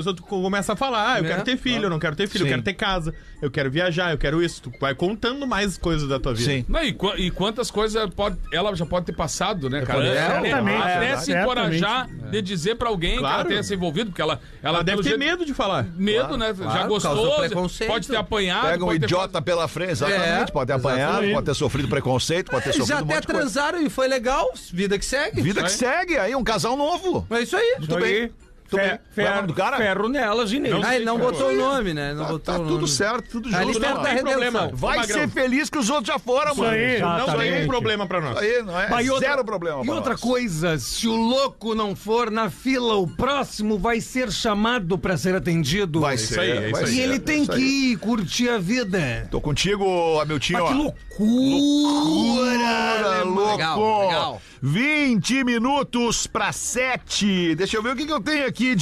começa tu começa a falar, eu quero ter filho, eu não quero ter filho, eu quero ter casa, eu quero viajar, eu quero isso. Tu vai contando mais coisas da tua vida. Sim. Não, e quantas coisas ela já pode ter passado, né, cara? Certamente, Até se encorajar certamente. de dizer pra alguém Claro. que ela tenha se envolvido, porque ela Deve pelo ter jeito- medo de falar. Medo, né? Claro, Já causou gostou, preconceito. pode ter apanhado. Pega um pode ter idiota pela frente, exatamente. Pode ter apanhado, exatamente. pode ter sofrido preconceito, pode ter Eles sofrido já um até monte de coisa. transaram e foi legal, vida que segue. Vida que Isso aí. segue, aí um casal novo. É isso aí. Muito bem. Tudo bem. Qual é o nome do cara? Ferro nelas e neles. Ah, ele não botou o nome, né? Não botou Tá o nome. tudo certo, tudo Ali justo. perto Não, da tem redenção. problema. Vai Magrão. ser feliz que os outros já foram, Isso mano. aí. Não Exatamente. tem problema pra nós. Aí não é Mas e outra- zero problema. E pra outra nós. coisa, se o louco não for na fila, o próximo vai ser chamado pra ser atendido. Vai isso ser, aí, é vai isso E ser, ele é tem isso que aí. ir curtir a vida. Tô contigo, Hamiltinho. Mas que ó. loucura! louco! Legal, legal. 20 minutos para 7. Deixa eu ver o que eu tenho aqui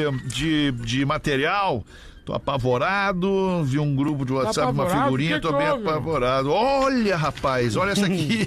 de material. Tô apavorado, vi um grupo de WhatsApp, uma apavorado? figurinha, Que tô bem houve? apavorado. Olha, rapaz, olha essa aqui.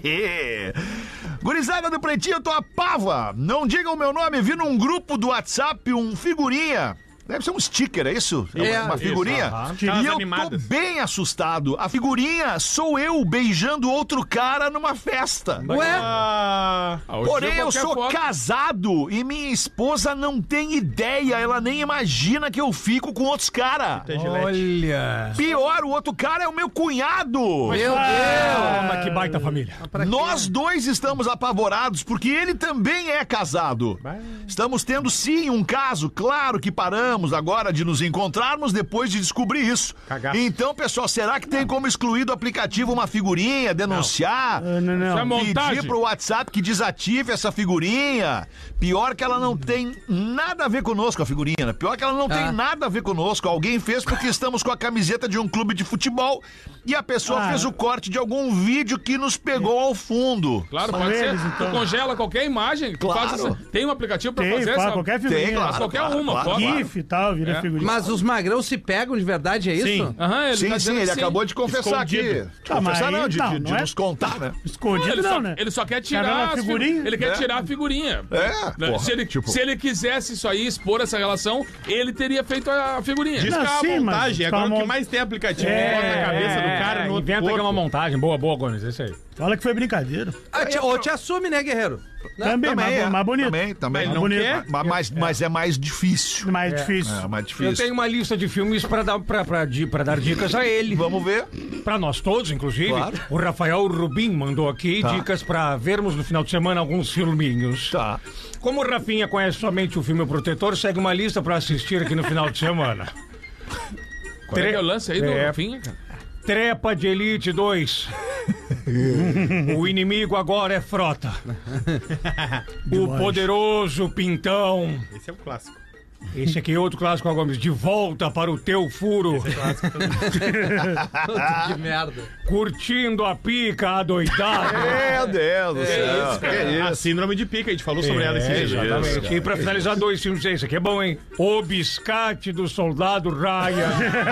Gurizada do Pretinho, eu tô a pava. Não digam o meu nome, vi num grupo do WhatsApp um figurinha. Deve ser um sticker, é isso? É, Uma figurinha? Aquelas E eu animadas. tô bem assustado. A figurinha sou eu beijando outro cara numa festa. Ué? Ah, hoje Porém, é eu qualquer sou foto. casado e minha esposa não tem ideia. Ela nem imagina que eu fico com outros caras. tem gilete. Olha. Pior, o outro cara é o meu cunhado. Meu Deus. Mas que baita família. Nós dois estamos apavorados porque ele também é casado. Estamos tendo sim um caso, claro que paramos agora de nos encontrarmos depois de descobrir isso. Cagaço. Então, pessoal, será que tem como excluir do aplicativo uma figurinha, denunciar? Não. Isso é montagem. Pedir pro WhatsApp que desative essa figurinha. Pior que ela não tem nada a ver conosco, a figurinha. Né? Pior que ela não tem nada a ver conosco. Alguém fez porque estamos com a camiseta de um clube de futebol e a pessoa fez o corte de algum vídeo que nos pegou ao fundo. Claro, São pode ser. eles, então. Tu congela qualquer imagem. tu Claro. faz tem um aplicativo pra Tem, fazer faz essa. qualquer figurinha. Tem, claro. Qualquer claro, uma, claro, foto. claro. GIF e tal, vira figurinha. Mas os magrão se pegam de verdade, é isso? Sim. Aham, ele Sim, tá sim, dizendo ele que acabou de confessar aqui. Escondido. De confessar mas não, aí de, não, de não é? nos contar, né? Escondido ele, não, só, né? ele só quer Quer tirar ver uma as figurinha? Ele quer É. tirar a figurinha. É, Né? porra, Se ele quisesse isso aí, expor essa relação, ele teria feito a figurinha. Diz Não, que é sim, uma mas montagem. tá Agora o mon- que mais tem aplicativo que bota a cabeça do cara no outro Inventa que é uma corpo. montagem. Boa, Gomes, é isso aí. Fala que foi brincadeira. Ou te assume, né, guerreiro? Também, mais bonito. Também. Mas não bonito. quer? Mas é mais difícil. Mais difícil. É mais Eu difícil. tenho uma lista de filmes pra dar dicas a ele. Vamos ver. Pra nós todos, inclusive. Claro. O Rafael Rubim mandou aqui Tá. dicas pra vermos no final de semana alguns filminhos. Tá. Como o Rafinha conhece somente o filme O Protetor, segue uma lista pra assistir aqui no final de semana. Qual é que é o lance aí do É. fim, cara? Trepa de Elite 2. O inimigo agora é frota. O poderoso Pintão. Esse é o clássico. Esse aqui é outro clássico, Gomes. De volta para o teu furo. Que merda. Curtindo a pica adoidado. Meu Deus do céu. Que A isso? síndrome de pica, a gente falou sobre ela esse dia. Exatamente. E pra finalizar, 2 filmes. Esse aqui é bom, hein? O Biscate do Soldado Ryan.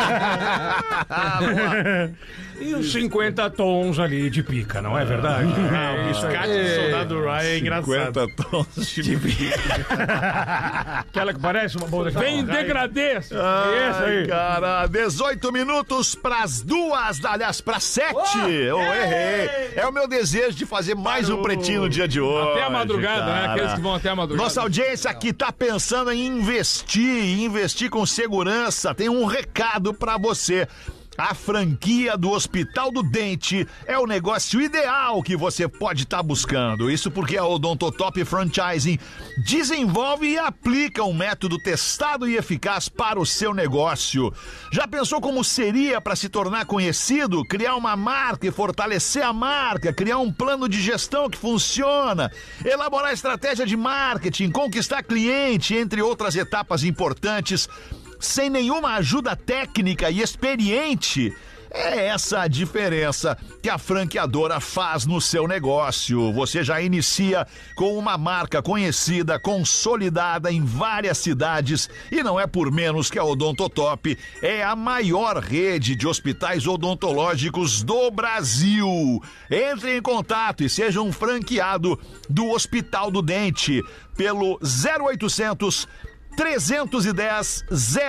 E os 50 tons ali de pica, não é verdade? Ah, o biscate do soldado Ryan é engraçado. 50 tons de Aquela que parece uma boa Vem degradê. Isso aí. Ai, cara, 18 minutos pras 2, aliás, pras 7. Eu errei. É o meu desejo de fazer mais um pretinho no dia de hoje. Até a madrugada, né? cara. Aqueles que vão até a madrugada. Nossa audiência aqui tá pensando em investir com segurança. Tem um recado pra você. A franquia do Hospital do Dente é o negócio ideal que você pode estar buscando. Isso porque a Odontotop Franchising desenvolve e aplica um método testado e eficaz para o seu negócio. Já pensou como seria para se tornar conhecido, criar uma marca e fortalecer a marca, criar um plano de gestão que funciona, elaborar estratégia de marketing, conquistar cliente, entre outras etapas importantes, sem nenhuma ajuda técnica e experiente? É essa a diferença que a franqueadora faz no seu negócio. Você já inicia com uma marca conhecida, consolidada em várias cidades, e não é por menos que a Odontotop é a maior rede de hospitais odontológicos do Brasil. Entre em contato e seja um franqueado do Hospital do Dente pelo 0800 310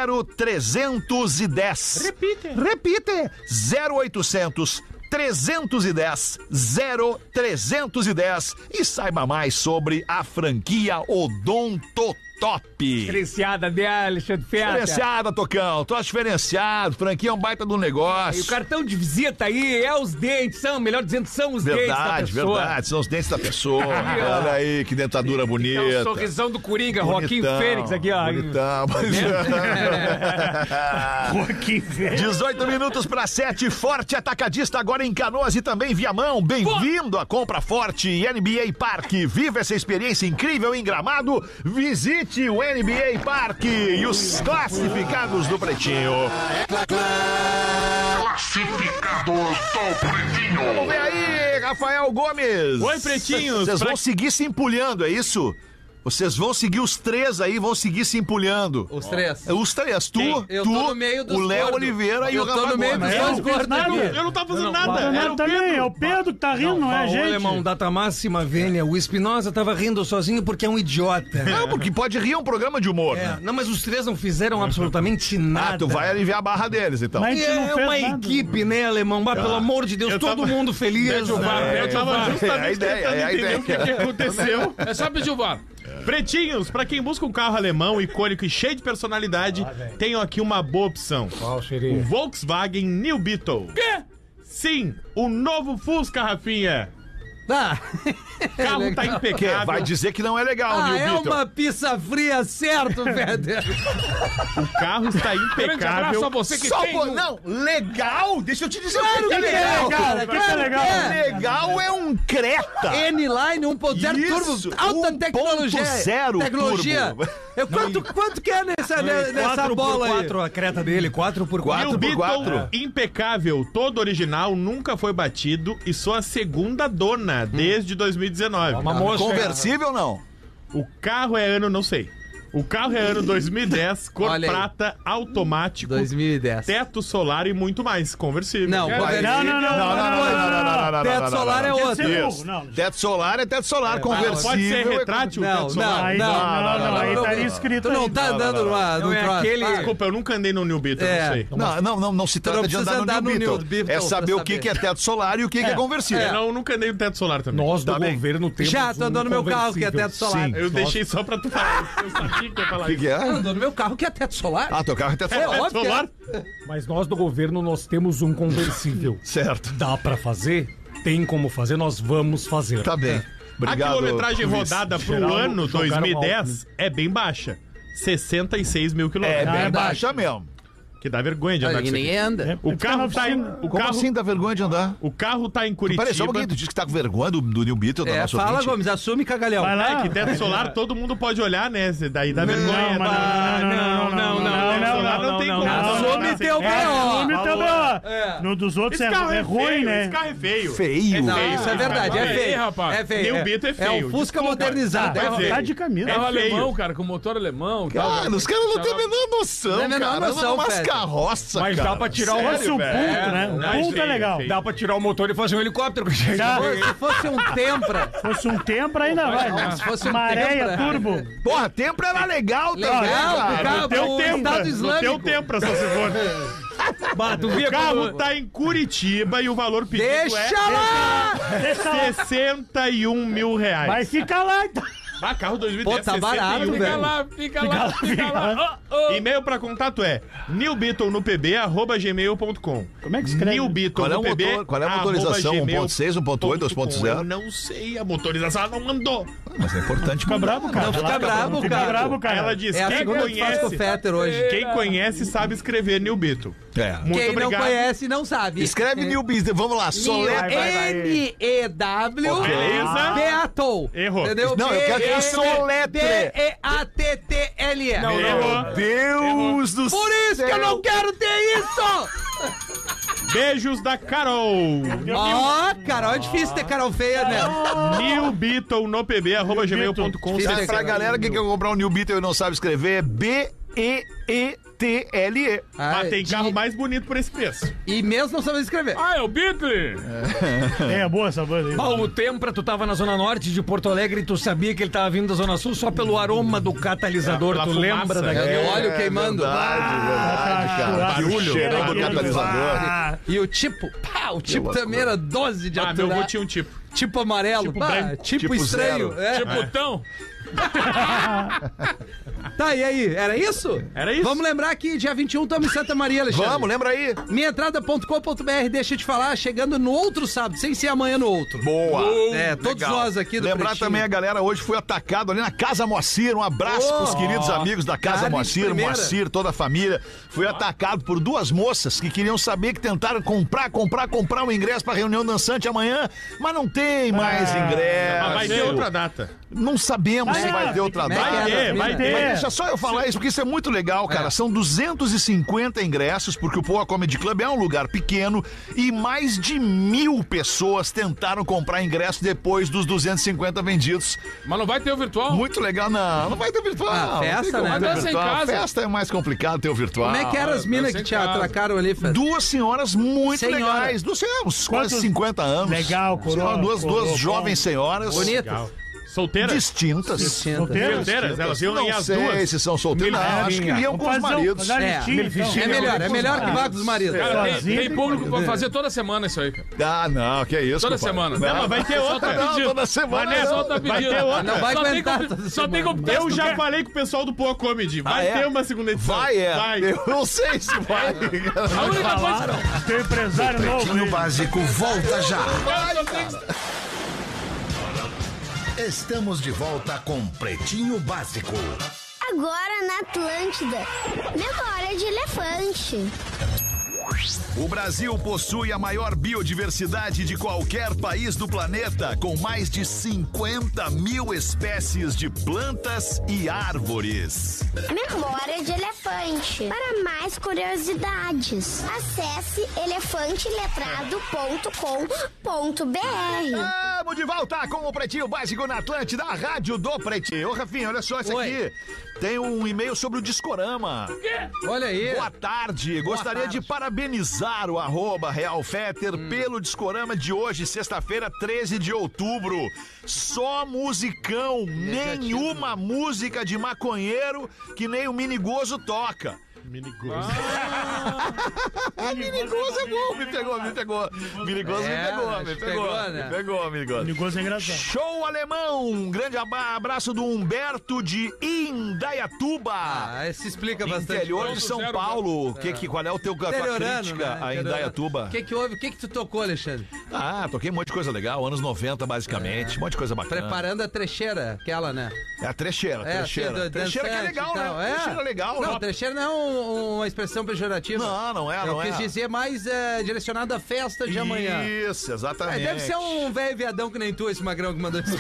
0310. Repite. 0800 310 0310 e saiba mais sobre a franquia Odontotop. Diferenciada de Alexandre Fetter. Diferenciada, Tocão. Troço diferenciado. Franquia é um baita do negócio. E o cartão de visita aí é os dentes, melhor dizendo, são os dentes da pessoa. Verdade, são os dentes da pessoa. Olha aí, que dentadura bonita. É o sorrisão do Coringa, Joaquim Fênix aqui, ó. Bonitão. Joaquim Fênix. 18 minutos para 7, Forte Atacadista agora em Canoas e também Viamão. Bem-vindo à Compra Forte NBA Parque. Viva essa experiência incrível em Gramado. Visite o NBA Parque e os classificados do Pretinho. Classificados do Pretinho. Vamos ver aí, Rafael Gomes. Oi, pretinhos. Vocês vão seguir se empulhando, é isso? Vocês vão seguir os três aí, vão seguir se empulhando. Os três. Os três. Tu, Eu tô no meio dos o Léo gordos. Oliveira e o Eu tô Rafa no meio dos Gomes. dois gordos aqui. Eu não tava fazendo nada. Era Não, o também, Pedro. é o Pedro que tá rindo, não é a Ô, gente. alemão, data máxima vênia. O Espinosa tava rindo sozinho porque é um idiota. Não, porque pode rir um programa de humor, É, né? não, mas os três não fizeram absolutamente nada. Ah, tu vai aliviar a barra deles, então. Mas- E A gente não é fez uma nada. equipe, né, alemão? Mas, pelo amor de Deus, Eu todo tava- mundo feliz. o VAR, né? eu Eu tava justamente É a ideia, tentando é a entender ideia. o que aconteceu. É só pedir o VAR. Pretinhos, pra quem busca um carro alemão, icônico e cheio de personalidade, tenho aqui uma boa opção. Qual O seria? Volkswagen New Beetle. Quê? Sim, o novo Fusca, Rafinha. Tá. Carro tá impecável. Vai dizer que não é legal, Ah, New é Beetle. uma pizza fria, certo, Feder? O carro está Grande abraço a impecável. você que Só tem... Não, legal? Deixa eu te dizer Claro o que é que é legal. legal, cara, que é legal? Legal é um Creta. N-Line 1.0 Isso, turbo, alta tecnologia. 1.0 Tecnologia. turbo. Quanto que é nessa bola aí? 4x4 a creta dele, 4x4. New Beetle 4x4. impecável, todo original, nunca foi batido e sou a segunda dona desde 2019. Uma moça. Conversível ou não? O carro é ano, não sei. O carro é ano 2010, cor Olha aí. prata, automático, 2010. teto solar e muito mais. Conversível. Não, É, conversível. Não. Teto solar é outro. Isso. Não. Teto solar é teto solar, conversível. Pode ser é retrátil o Não, teto solar? Aí aí estaria escrito Tu não aí. tá andando num Não, é troço. aquele- Ah, Desculpa, eu nunca andei no New Beetle, É. não sei. Não se trata não de precisa andar no New Beetle. É pra saber o saber. que é teto solar e o que é conversível. Eu não, nunca andei no teto solar também. Nós do Tá bem. governo temos Já, tô andando no meu carro, que é teto solar. Sim. Eu deixei só pra tu falar. Eu sabia que ia falar O que isso. que é? Andando no meu carro, que é teto solar. Ah, teu carro é teto É solar. óbvio que solar? Mas nós do governo, nós temos um conversível. Certo. Dá pra fazer? Tem como fazer, nós vamos fazer. Tá bem. Obrigado. A quilometragem Luiz. rodada pro Geraldo ano jogaram 2010 é bem baixa. 66 mil É quilômetros. bem verdade. baixa mesmo. Que dá vergonha de andar com Olha, isso ninguém aqui. anda. O carro tá em, o Como carro, assim dá vergonha de andar? o carro tá em Curitiba. Peraí, só um pouquinho, tu disse que tá com vergonha do New Beetle, da É, nossa fala, ouvinte? Gomes, assume, cagalhão. Vai lá. É que teto solar todo mundo pode olhar, né? Daí dá vergonha. mas Não tem como. Assume teu Assume B.O. teu B.O. No dos outros Esse carro é ruim, feio, né? Esse carro é feio. Feio. Não, feio, isso é esse verdade, carro é é feio. feio, rapaz. É feio. New Beetle é É feio. o Fusca Desculpa. modernizado. Tá, É feio. Tá de camisa. Carro É feio. alemão, cara, com motor alemão. e tal. Cara, os caras não têm a menor noção, Não é a menor cara. noção, umas Fede. carroças, Mas cara. dá pra tirar Sério, o Fosse um velho? ponto, né? Não, Um ponto é feio, legal. feio. Dá pra tirar o motor e fazer um helicóptero. Se fosse um Tempra. Fosse um tempo ainda vai. Se fosse um Maréia Tempra. turbo. Porra, tempo era legal, Legal, também, cara. cara, No teu o tempo, Estado no teu Islâmico. tempo, só se for. Bah, tu via O carro quando- tá em Curitiba e o valor pedido Deixa lá! Deixa lá. é 61 mil reais. Vai ficar lá, então. Ah, carro 2010, Pô, tá barato, 61. Fica velho. lá, fica lá, fica lá. E-mail pra contato é newbeetlenopb@gmail.com. Como é que escreve? Qual é o motor? Qual é a motorização? 1.6, 1.8, 2.0? Eu não sei, a motorização ela não mandou. Mas é importante. Fica bravo, cara. Não fica Relaxa, bravo, não fica cara. bravo, cara. Ela disse, É a quem segunda que faz com o conhece, Fetter hoje. quem conhece sabe escrever New Beetle. É. Muito Quem não obrigado. conhece não sabe. Escreve New Beetle. Vamos lá, soletra. vai. N-E-W Beleza. Beatle. Errou. Entendeu? Não, eu quero que tu soletre. B-E-A-T-T-L-E. Errou. Deus do céu. Por isso que eu não quero ter isso! Beijos da Carol. Ó, Carol, é difícil ter Carol feia, né? newbeetlenopb@gmail.com. Difícil. Pra galera que quer comprar um New Beetle e não sabe escrever, B E-E-T-L-E. Mas tem carro mais bonito por esse preço. E mesmo não sabendo escrever. Ah, é o Beatle? É boa essa banda aí. Paulo Tempra, tu tava na Zona Norte de Porto Alegre e tu sabia que ele tava vindo da Zona Sul só pelo aroma do catalisador. Pela Tu fumaça, lembra né? daquele E o óleo queimando. Verdade, cara. Barulho. O cheirão do catalisador. E o tipo, o tipo também era dose de Ah, meu aturar. avô tinha um tipo. Tipo amarelo, Tipo pá, branco. tipo Tipo estranho. zero. É. Tipo tão? Tá, e aí? Era isso? Era isso. Vamos lembrar que dia 21 estamos em Santa Maria, Alexandre. Vamos, lembra aí. Minhaentrada.com.br, deixa eu te falar, chegando no outro sábado, sem ser amanhã no outro. Boa. É, todos Legal. nós aqui do Lembrar Pretinho. também a galera hoje foi atacado ali na Casa Moacir. Um abraço pros queridos amigos da Casa carne de Moacir, primeira. Moacir, toda a família. Foi atacado por duas moças que queriam saber, que tentaram comprar o ingresso pra reunião dançante amanhã, mas não tem mais ingresso. Mas vai ter outra data. Não sabemos se vai ter outra Como é que data. é, vai das ter. minas? Mas deixa só eu falar isso, porque isso é muito legal, cara. São 250 ingressos, porque o Poa Comedy Club é um lugar pequeno e mais de 1.000 pessoas tentaram comprar ingresso depois dos 250 vendidos. Mas não vai ter o virtual? Muito legal, não vai ter virtual. Ah, não tem festa, como né? ter Mas dança em virtual. casa. Festa é mais complicado ter o virtual. Como é que eram as minas que te atracaram ali, Fed? Duas senhoras muito Senhora. legais. Duas senhoras, quase Quantos- 50 anos. Legal, coroa, Duas coroa, jovens senhoras. Bonito. Solteira? Distintas. Solteiras? Solteiras? Elas iam Não ir as sei duas. se são solteiras. Não, acho que iam com os Vamos maridos. fazer É, listinha, então. É melhor que vá com os maridos. Cara, Sozinho tem tem público como- pra fazer toda semana isso aí, cara. Ah, não, que isso. Toda compadre. semana. Não, mas vai ter outra. Não, toda semana. Mané, não. só tá Vai pedindo. ter outra. Não vai Só tem aguentar como- toda Só tem semana. como Eu já falei com o pessoal do Poa Comedy. Vai é? ter uma segunda edição. Vai, é. Vai. Eu não sei se vai. A única coisa... Tem um empresário novo Pretinho aí. Básico volta já. Só tem- Estamos de volta com Pretinho Básico. Agora na Atlântida. Memória de elefante. O Brasil possui a maior biodiversidade de qualquer país do planeta, com mais de 50 mil espécies de plantas e árvores. Memória de elefante. Para mais curiosidades, acesse elefanteletrado.com.br. Vamos de volta com o Pretinho Básico na Atlântida, a rádio do Pretinho. Ô, Rafinha, olha só esse Oi. aqui. Tem um e-mail sobre o Discorama. Olha aí. Boa tarde. Gostaria de parabenizar o @RealFetter pelo Discorama de hoje, sexta-feira, 13 de outubro. Só musicão, nenhuma música de maconheiro que nem o Minigoso toca. Minigoso. Minigoso é bom, me pegou. Minigoso me pegou, Minigoso. Negócio é engraçado. Show alemão! Um grande abraço do Humberto de Indaiatuba. Ah, se explica bastante. Interior de São Zero, Paulo. Qual é o teu tua Interiorano, crítica né? a Indaiatuba? O que que houve? O que que tu tocou, Alexandre? Ah, toquei um monte de coisa legal, anos 90 basicamente, um monte de coisa bacana. Preparando a trecheira, aquela, né? É a trecheira, trecheira. assim, Trecheira que é dançante legal, e tal. né? Trecheira é legal, Não, né? trecheira não é uma expressão pejorativa. Não é, Eu não é. quis dizer mais direcionado à festa de amanhã. Isso, exatamente. Deve ser um velho viadão que nem tu, esse magrão que mandou isso.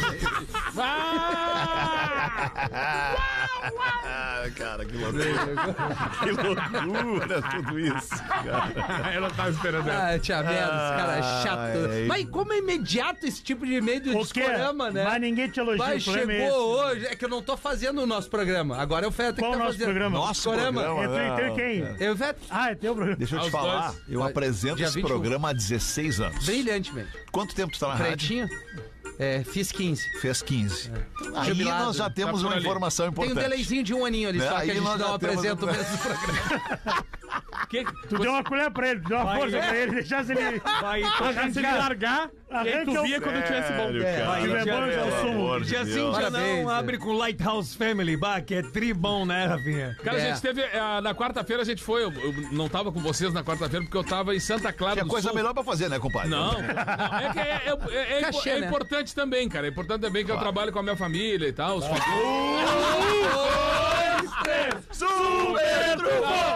Cara, que loucura. Que loucura tudo isso, cara. Ela tava esperando ela. Ah, tia merda, esse cara é chato. Ai. Mas como é imediato esse tipo de e-mail do O quê? Discorama, né? Mas ninguém te elogia, Vai, o problema é chegou esse. hoje. É que eu não tô fazendo o nosso programa. Agora é o Feta que Qual tá o nosso fazendo. programa? Nosso Discorama. programa. Tem quem? Eu, Feta, Ah, é teu programa. Deixa eu te Aos falar, dois. eu Vai, apresento dia esse 21. programa há 16 anos. brilhantemente. Quanto tempo tu tá na rádio? Pretinho. Fiz 15. Fez 15. Aí Jubilado. nós já temos Tá por uma ali. informação Tem um importante. delayzinho de um aninho ali, Né? só que Aí a gente nós não já temos apresenta o um- mesmo programa. Tu deu uma colher pra ele, deu uma força pra ele, deixasse ele. Vai Se ele largar, e aí Arranca tu o- via quando eu tivesse bom. Vai, Se é dia- bom, eu já Pelo sumo. amor de Dia sim, Deus. dia Parabéns, não, né? abre com Lighthouse Family, bah, que é tribom, né, Rafinha? Cara, É. a gente teve. Na quarta-feira a gente foi. Eu não tava com vocês na quarta-feira porque eu tava em Santa Clara Tinha do coisa Sul. melhor pra fazer, né, compadre? Não, é que Cachê, é né? importante também, cara. É importante também que eu trabalho com a minha família e tal. Os Super Trufão! Em Santa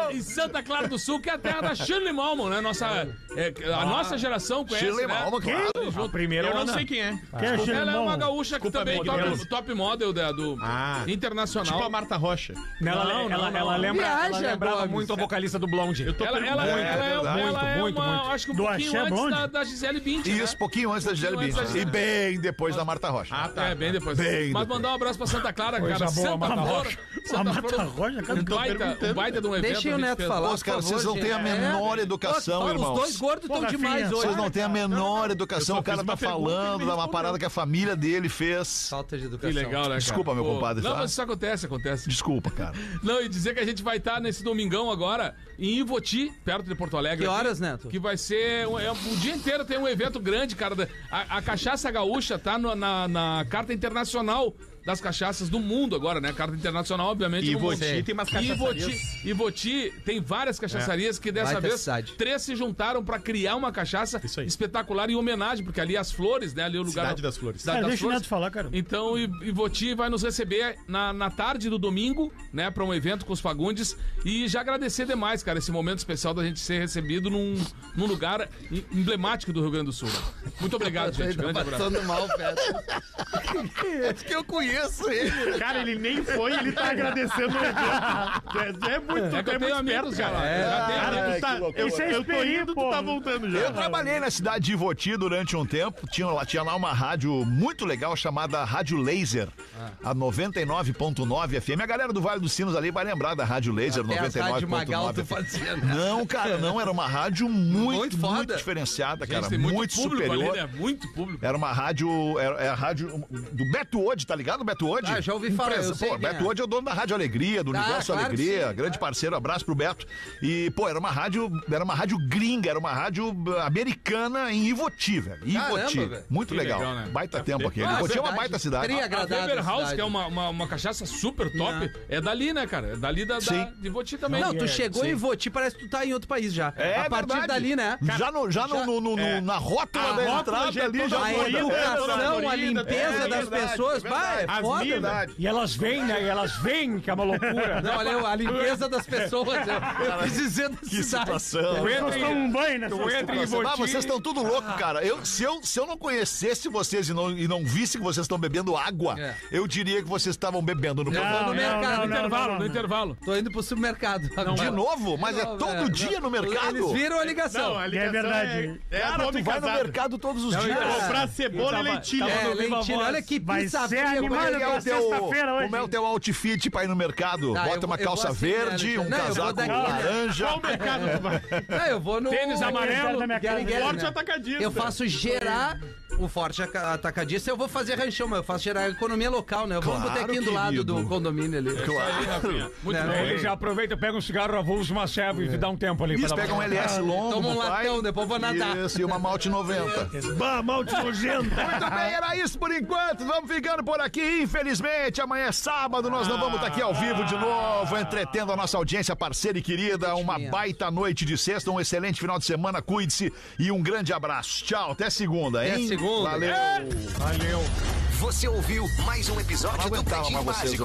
Santa Clara do Sul, que é a terra da Shirley Malman, né? A nossa geração conhece, Shirley né? Malman, claro. A primeira Eu não onda. sei quem é. Quem é Shirley Ela é uma Malman? gaúcha que também top model do internacional. Tipo a Marta Rocha. Ela lembrava Gomes. muito a vocalista do Blonde. Acho que um Do pouquinho Axé antes Blonde? da Gisele Bündchen, Isso, pouquinho antes da Gisele Pouquinho antes da Bündchen. E bem depois da Marta Rocha. É, bem depois. Bem Mas depois. mandar um abraço pra Santa Clara, Coisa cara. boa, Santa Marta Flor. Rocha. A Santa Marta Flor. Rocha, cara. Um baita de um evento. Deixem o a gente Neto fez. falar. Pô, cara, por vocês favor, não têm a gente. menor educação, Os irmãos. dois gordos estão Pô, demais Rafinha, hoje. Vocês não têm a menor educação. Eu O só cara fiz tá uma pergunta e ele falando me de uma respondeu. parada que a família dele fez. Falta de Que educação. legal, né, cara? Desculpa, meu compadre, Não, tá? mas isso acontece. Desculpa, cara. Não, e dizer que a gente vai estar nesse domingão agora em Ivoti, perto de Porto Alegre. Que aqui, horas, Neto? Que vai ser... o dia inteiro tem um evento grande, cara. A cachaça gaúcha tá na Carta Internacional das Cachaças do Mundo agora, né? Carta Internacional, obviamente. E no mundo. Ivoti tem umas cachaçarias. Ivoti tem várias cachaçarias que dessa Baita vez cidade. 3 se juntaram pra criar uma cachaça Isso aí. espetacular em homenagem, porque ali as flores, né? Ali o lugar... Cidade das Flores. Cidade Cara, das deixa o Flores. Neto falar, cara. Então, Ivoti vai nos receber na tarde do domingo, né, pra um evento com os Fagundes. E já agradecer demais, cara, esse momento especial da gente ser recebido num lugar emblemático do Rio Grande do Sul. Muito obrigado, gente. Grande abraço. Passando mal, velho. É porque eu conheço ele. Cara, ele nem foi, ele tá agradecendo o evento. É muito, É que eu tenho amigos já lá. Já tenho Cara, amigos. tu tá, que loucura. Isso é eu tô esperi, indo, tu pô. tá voltando já. Eu trabalhei na cidade de Ivoti durante um tempo. Tinha lá uma rádio muito legal chamada Rádio Laser, a 99.9 FM. A galera do Vale dos Sinos ali vai lembrar da Rádio Laser Até as Rádio Magal 99.9 tu FM. fazia, né? Não, cara, não. Era uma rádio muito foda. diferenciada, Gente, cara. tem Muito público superior. ali, né? Muito público. Era uma rádio. Era a rádio do Beto Ode, tá ligado? Beto Ode? Ah, já ouvi falar, eu sei Pô, quem Beto é. Ode é o dono da Rádio Alegria, do Universo claro que Alegria. sim, Grande parceiro, abraço pro Beto. E, pô, era uma rádio gringa, era uma rádio americana em Ivoti, velho. Ivoti. velho. Muito Que legal. legal, né? Baita tempo aqui. Ah, Ivoti é uma verdade. baita cidade. Tri A agradável Weber House, cidade. que é uma cachaça super top, é dali, né, cara? É dali Sim. de Ivoti também. Não, tu É, chegou sim. em Ivoti, parece que tu tá em outro país já. É A partir verdade. dali, né? Na rótula da rótula entrada já é ali toda já A Florida, educação, a Florida, limpeza das verdade, pessoas, é vai, é verdade. foda, minas. velho. E elas vêm, né? E elas vêm, que é uma loucura. Não, olha, a limpeza das pessoas, eu quis dizer da Que cidade. situação. Tu Vocês entra tomam um banho tu nessa entra em situação. Ivoti... Ah, vocês estão tudo louco, cara. Se eu não conhecesse vocês e não visse que vocês estão bebendo água, É. eu diria que vocês estavam bebendo no programa. no mercado, No intervalo, no intervalo. Tô indo pro supermercado. De novo? Mas é todo dia no mercado? Eles viram a ligação. Não, a É ligação verdade. É Cara, nome tu vai no casado. mercado todos os dias. Comprar cebola e lentilha. É, no Viva lentilha, Voz. olha que Vai pizza ser fria. animado Como é pra sexta-feira hoje. como é o teu outfit pra ir no mercado? Tá, Bota uma eu vou calça assim, verde, né, um não, eu vou casaco daqui, né? laranja. Qual mercado tu vai? Não, eu vou no... Tênis amarelo, da minha casa. Guerra, Forte né? atacadista. Eu faço gerar o Forte Atacadista. Eu vou fazer ranchão, mas eu faço gerar a economia local, né? Eu vou no Claro, botequinho do lado querido. do condomínio ali. Muito Não, bom. Ele já aproveita, pega um cigarro avulso, uma serva e dá um tempo ali. Isso, pra dar pega um uma- LS longo, Toma um pro pai. latão, depois vou nadar. Isso, e uma malte 90. Bah, malte nojento. Muito bem, era isso por enquanto. Vamos ficando por aqui. Infelizmente, amanhã é sábado, nós não vamos estar aqui ao vivo de novo, entretendo a nossa audiência parceira e querida. Uma baita noite de sexta, um excelente final de semana. Cuide-se e um grande abraço. Tchau, até segunda, hein? Até segunda. Valeu. Valeu. Você ouviu mais um episódio Não do aguentava Pretinho mais vocês Básico.